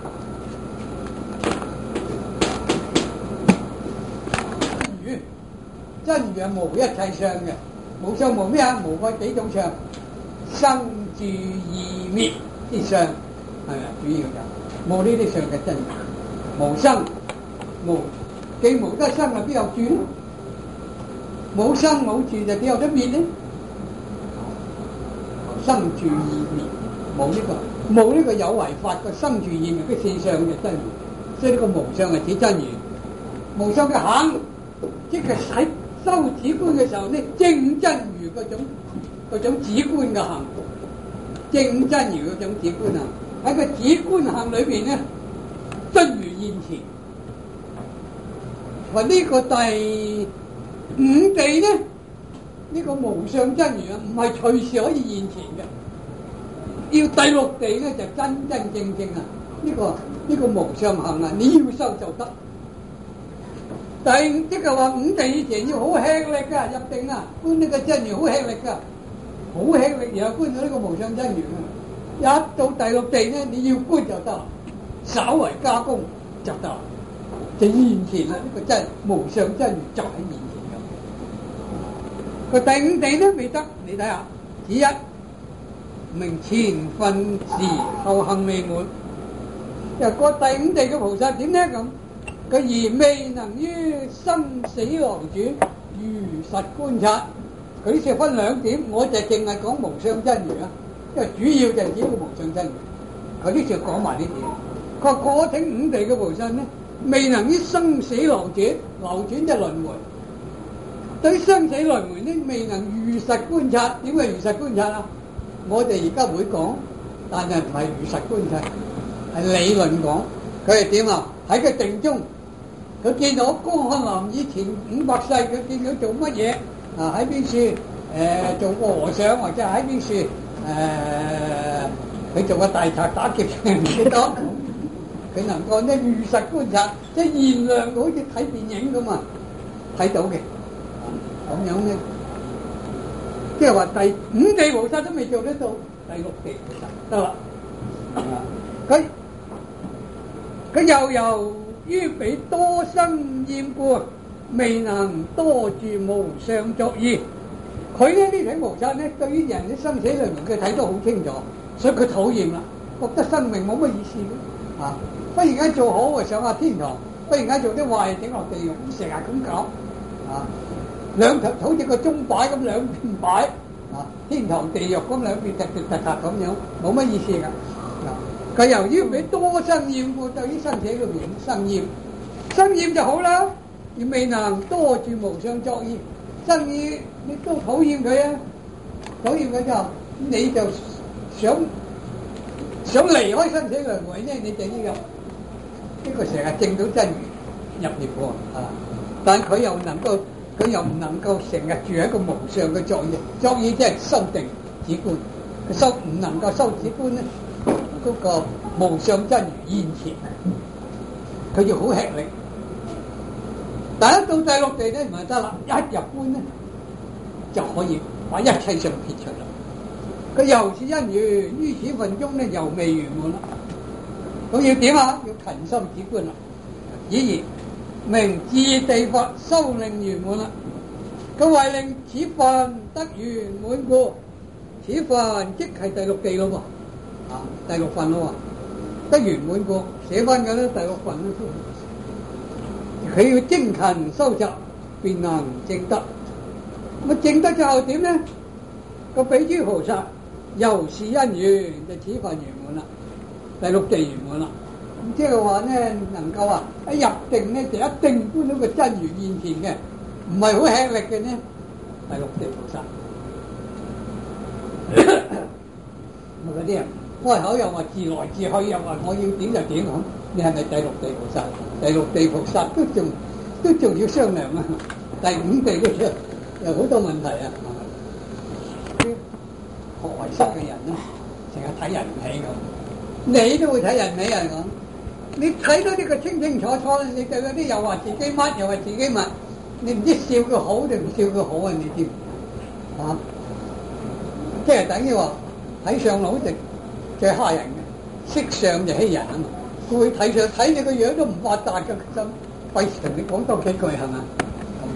真如，真如係無一切相嘅，無相無咩啊？無過幾種相，生住異滅啲相，係咪主要就？冇呢啲相嘅真如，無生無，既無得生啊，邊有住咧？冇生冇住就點有得滅咧？生住異滅，冇呢個冇呢個有為法個生住異滅嘅四相嘅真如，所以呢個無相係指真如。無相嘅行，即係喺修止觀嘅時候咧，正真如嗰種嗰種止觀嘅行，正真如嗰種止觀啊！喺個止觀行裏邊咧，真如現前。話呢個第五地咧，呢、呢個無相真如啊，唔係隨時可以現前嘅。要第六地咧就真真正正啊，呢、呢個呢、呢個無相行啊，你要修就得。第五即係話五地以前要好吃力噶入定啊，觀呢個真如好吃力噶，好吃力然後觀到呢個無相真如啊。一到第六地咧，你要觀就得，稍為加工就得，就現前啦。呢、這個真無相真如就喺現前咁。個第五地咧未得，你睇下，此一明前分時後行未滿。又個第五地嘅菩薩點咧咁？ 佢而未能於生死流轉如實觀察。佢呢次分兩點，我就淨係講無相真如啦，因為主要就係指個無相真如。佢呢次講埋呢點，佢話果聽五地嘅菩薩咧，未能於生死流轉，流轉就輪迴。對生死輪迴咧，未能如實觀察。點解如實觀察啊？我哋而家會講，但係唔係如實觀察，係理論講。佢係點啊？喺個定中，佢見到江漢南以前五百世，佢見到做乜嘢？啊喺邊處？誒、呃、做個和尚，或者喺邊處？誒、呃、佢做個大賊打劫唔記得。佢能夠咧如實觀察，即係現量好似睇電影咁啊，睇到嘅。咁樣咧，即係話第五地菩薩都未做得到，第六地菩薩得啦。佢佢又由於俾多生厭故，未能多住無相作意。佢咧呢啲菩薩咧，對於人嘅生死輪迴，佢睇得好清楚，所以佢討厭啦，覺得生命冇乜意思嘅。啊，忽然間做好啊上下天堂，忽然間做啲壞整落地獄，成日咁搞啊！兩頭好似個鐘擺咁兩邊擺啊，天堂地獄咁兩邊突突突突咁樣，冇乜意思㗎。佢、啊、由於俾多生厭故，對於生死裏面生厭，生厭就好啦，而未能多住無相作意。生厭你都討厭佢啊，討厭佢就你就想想離開生死輪迴咧，你就要有呢個成日證到真如入涅槃啊！但佢又能夠。佢又唔能夠成日住喺個無相嘅作意，作意即係修定止觀，佢修唔能夠修止觀咧，嗰、那個無相真如現前，佢要好吃力。但一到第六地咧唔係得啦，一入觀咧就可以把一切相撇出啦。佢由是因緣於此份中咧，猶未圓滿啦。咁要點啊？要勤修止觀啦，以而明自地佛修令圓滿啦，佢為令此份得圓滿故，此份即係第六地咯喎，啊第六份咯喎，得圓滿故寫翻嘅咧第六份咯，佢要精勤修習，便能證得。咁啊證得之後點咧？個比丘菩薩由是因緣就此份圓滿啦，第六地圓滿啦。即係話咧，能夠啊一入定咧就一定觀到個真如現前嘅，唔係好吃力嘅呢。第六地菩薩，咁嗰啲人開口又話自來自去，又話我要點就點咁，你係咪第六地菩薩？第六地菩薩都仲都仲要商量啊！第五地都有有好多問題啊！啲學為識嘅人咧，成日睇人唔起咁，你都會睇人唔起人咁。你睇到呢個清清楚楚，你對嗰啲又話自己乜，又話自己乜，你唔知笑佢好定唔笑佢好啊？你知啊？即係等於話睇相佬就最蝦人嘅，識相就欺人啊嘛！佢會睇相睇你個樣都唔發達嘅，就費事同你講多幾句係嘛？咁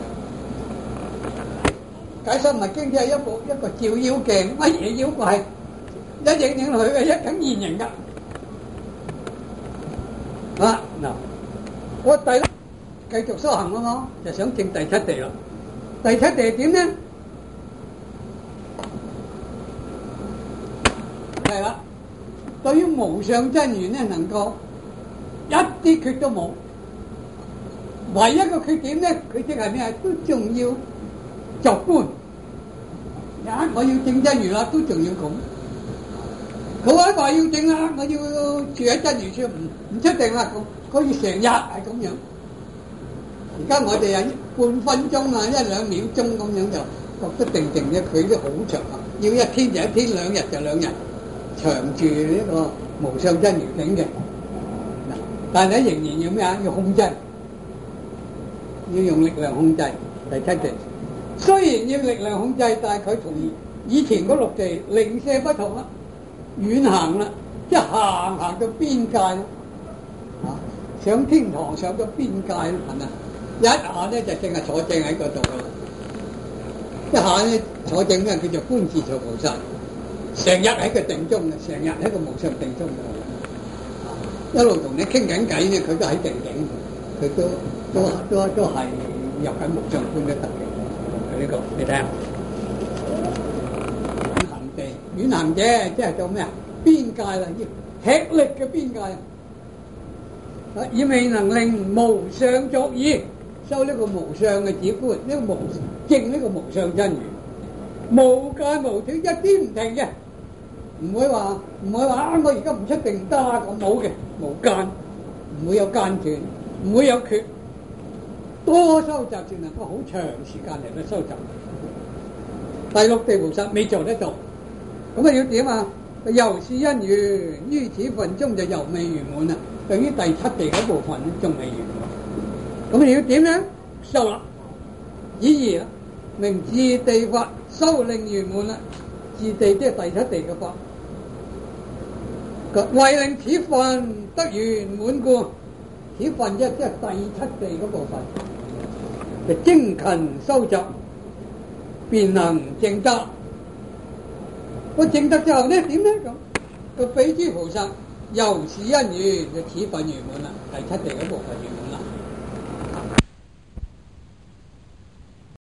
就係咁樣。解釋密經只係一部一個照妖鏡，乜嘢妖怪一影影落去嘅，一梗現形㗎。啊嗱，我第繼續修行啊嘛，就想證第七地啦。第七地點咧？係啦，對於無上真如咧，能夠一啲缺都冇。唯一個缺點咧，佢即係咩？都仲要作觀。呀，我要證真如啦，都仲要咁。佢話話要證啦，我要住喺真如處，唔唔出定啦，咁可以成日係咁樣。而家我哋啊半分鐘啊，一兩秒鐘咁樣就覺得定定嘅，佢都好長啊。要一天就一天，兩日就兩日，長住呢個無上真如境嘅。嗱，但係仍然要咩啊？要控制，要用力量控制。第七地雖然要力量控制，但係佢同以前嗰六地零舍不同啦。遠行啦，一行行到邊界啦，啊，上天堂上到邊界啦，係咪？一下咧就淨係坐正喺嗰度噶啦，一下咧坐正咧叫做觀自在菩薩，成日喺個定中嘅，成日喺個無上定中嘅，一路同你傾緊偈咧，佢都喺定境， 佢都都都都係入緊無上觀都得嘅。呢、這個你睇下，遠行地，遠行者即係做咩啊？邊界啦，要吃力嘅邊界啊！以未能令無上作意，修呢個無上嘅止觀，呢、這個無證呢個無上真如，無間無斷，一啲唔停嘅，唔會話唔會話啊！我而家唔出定得咁冇嘅，無間，唔會有間斷，唔會有缺，多收集先能夠好長時間嚟去收集。第六地菩薩未做得到，咁啊要點啊？由是因緣，於此份中就猶未圓滿啦。對於第七地嗰部分咧，仲未圓滿。咁你要點咧？修啦，以而啦，明自地法修令圓滿啦。自地即係第七地嘅法，為令此份得圓滿故，此份即係即係第七地嗰部分，就精勤修習，便能證得。我證得之後咧，點咧咁？個比諸菩薩由是因緣，就此份圓滿啦，第七地嗰部分圓滿啦。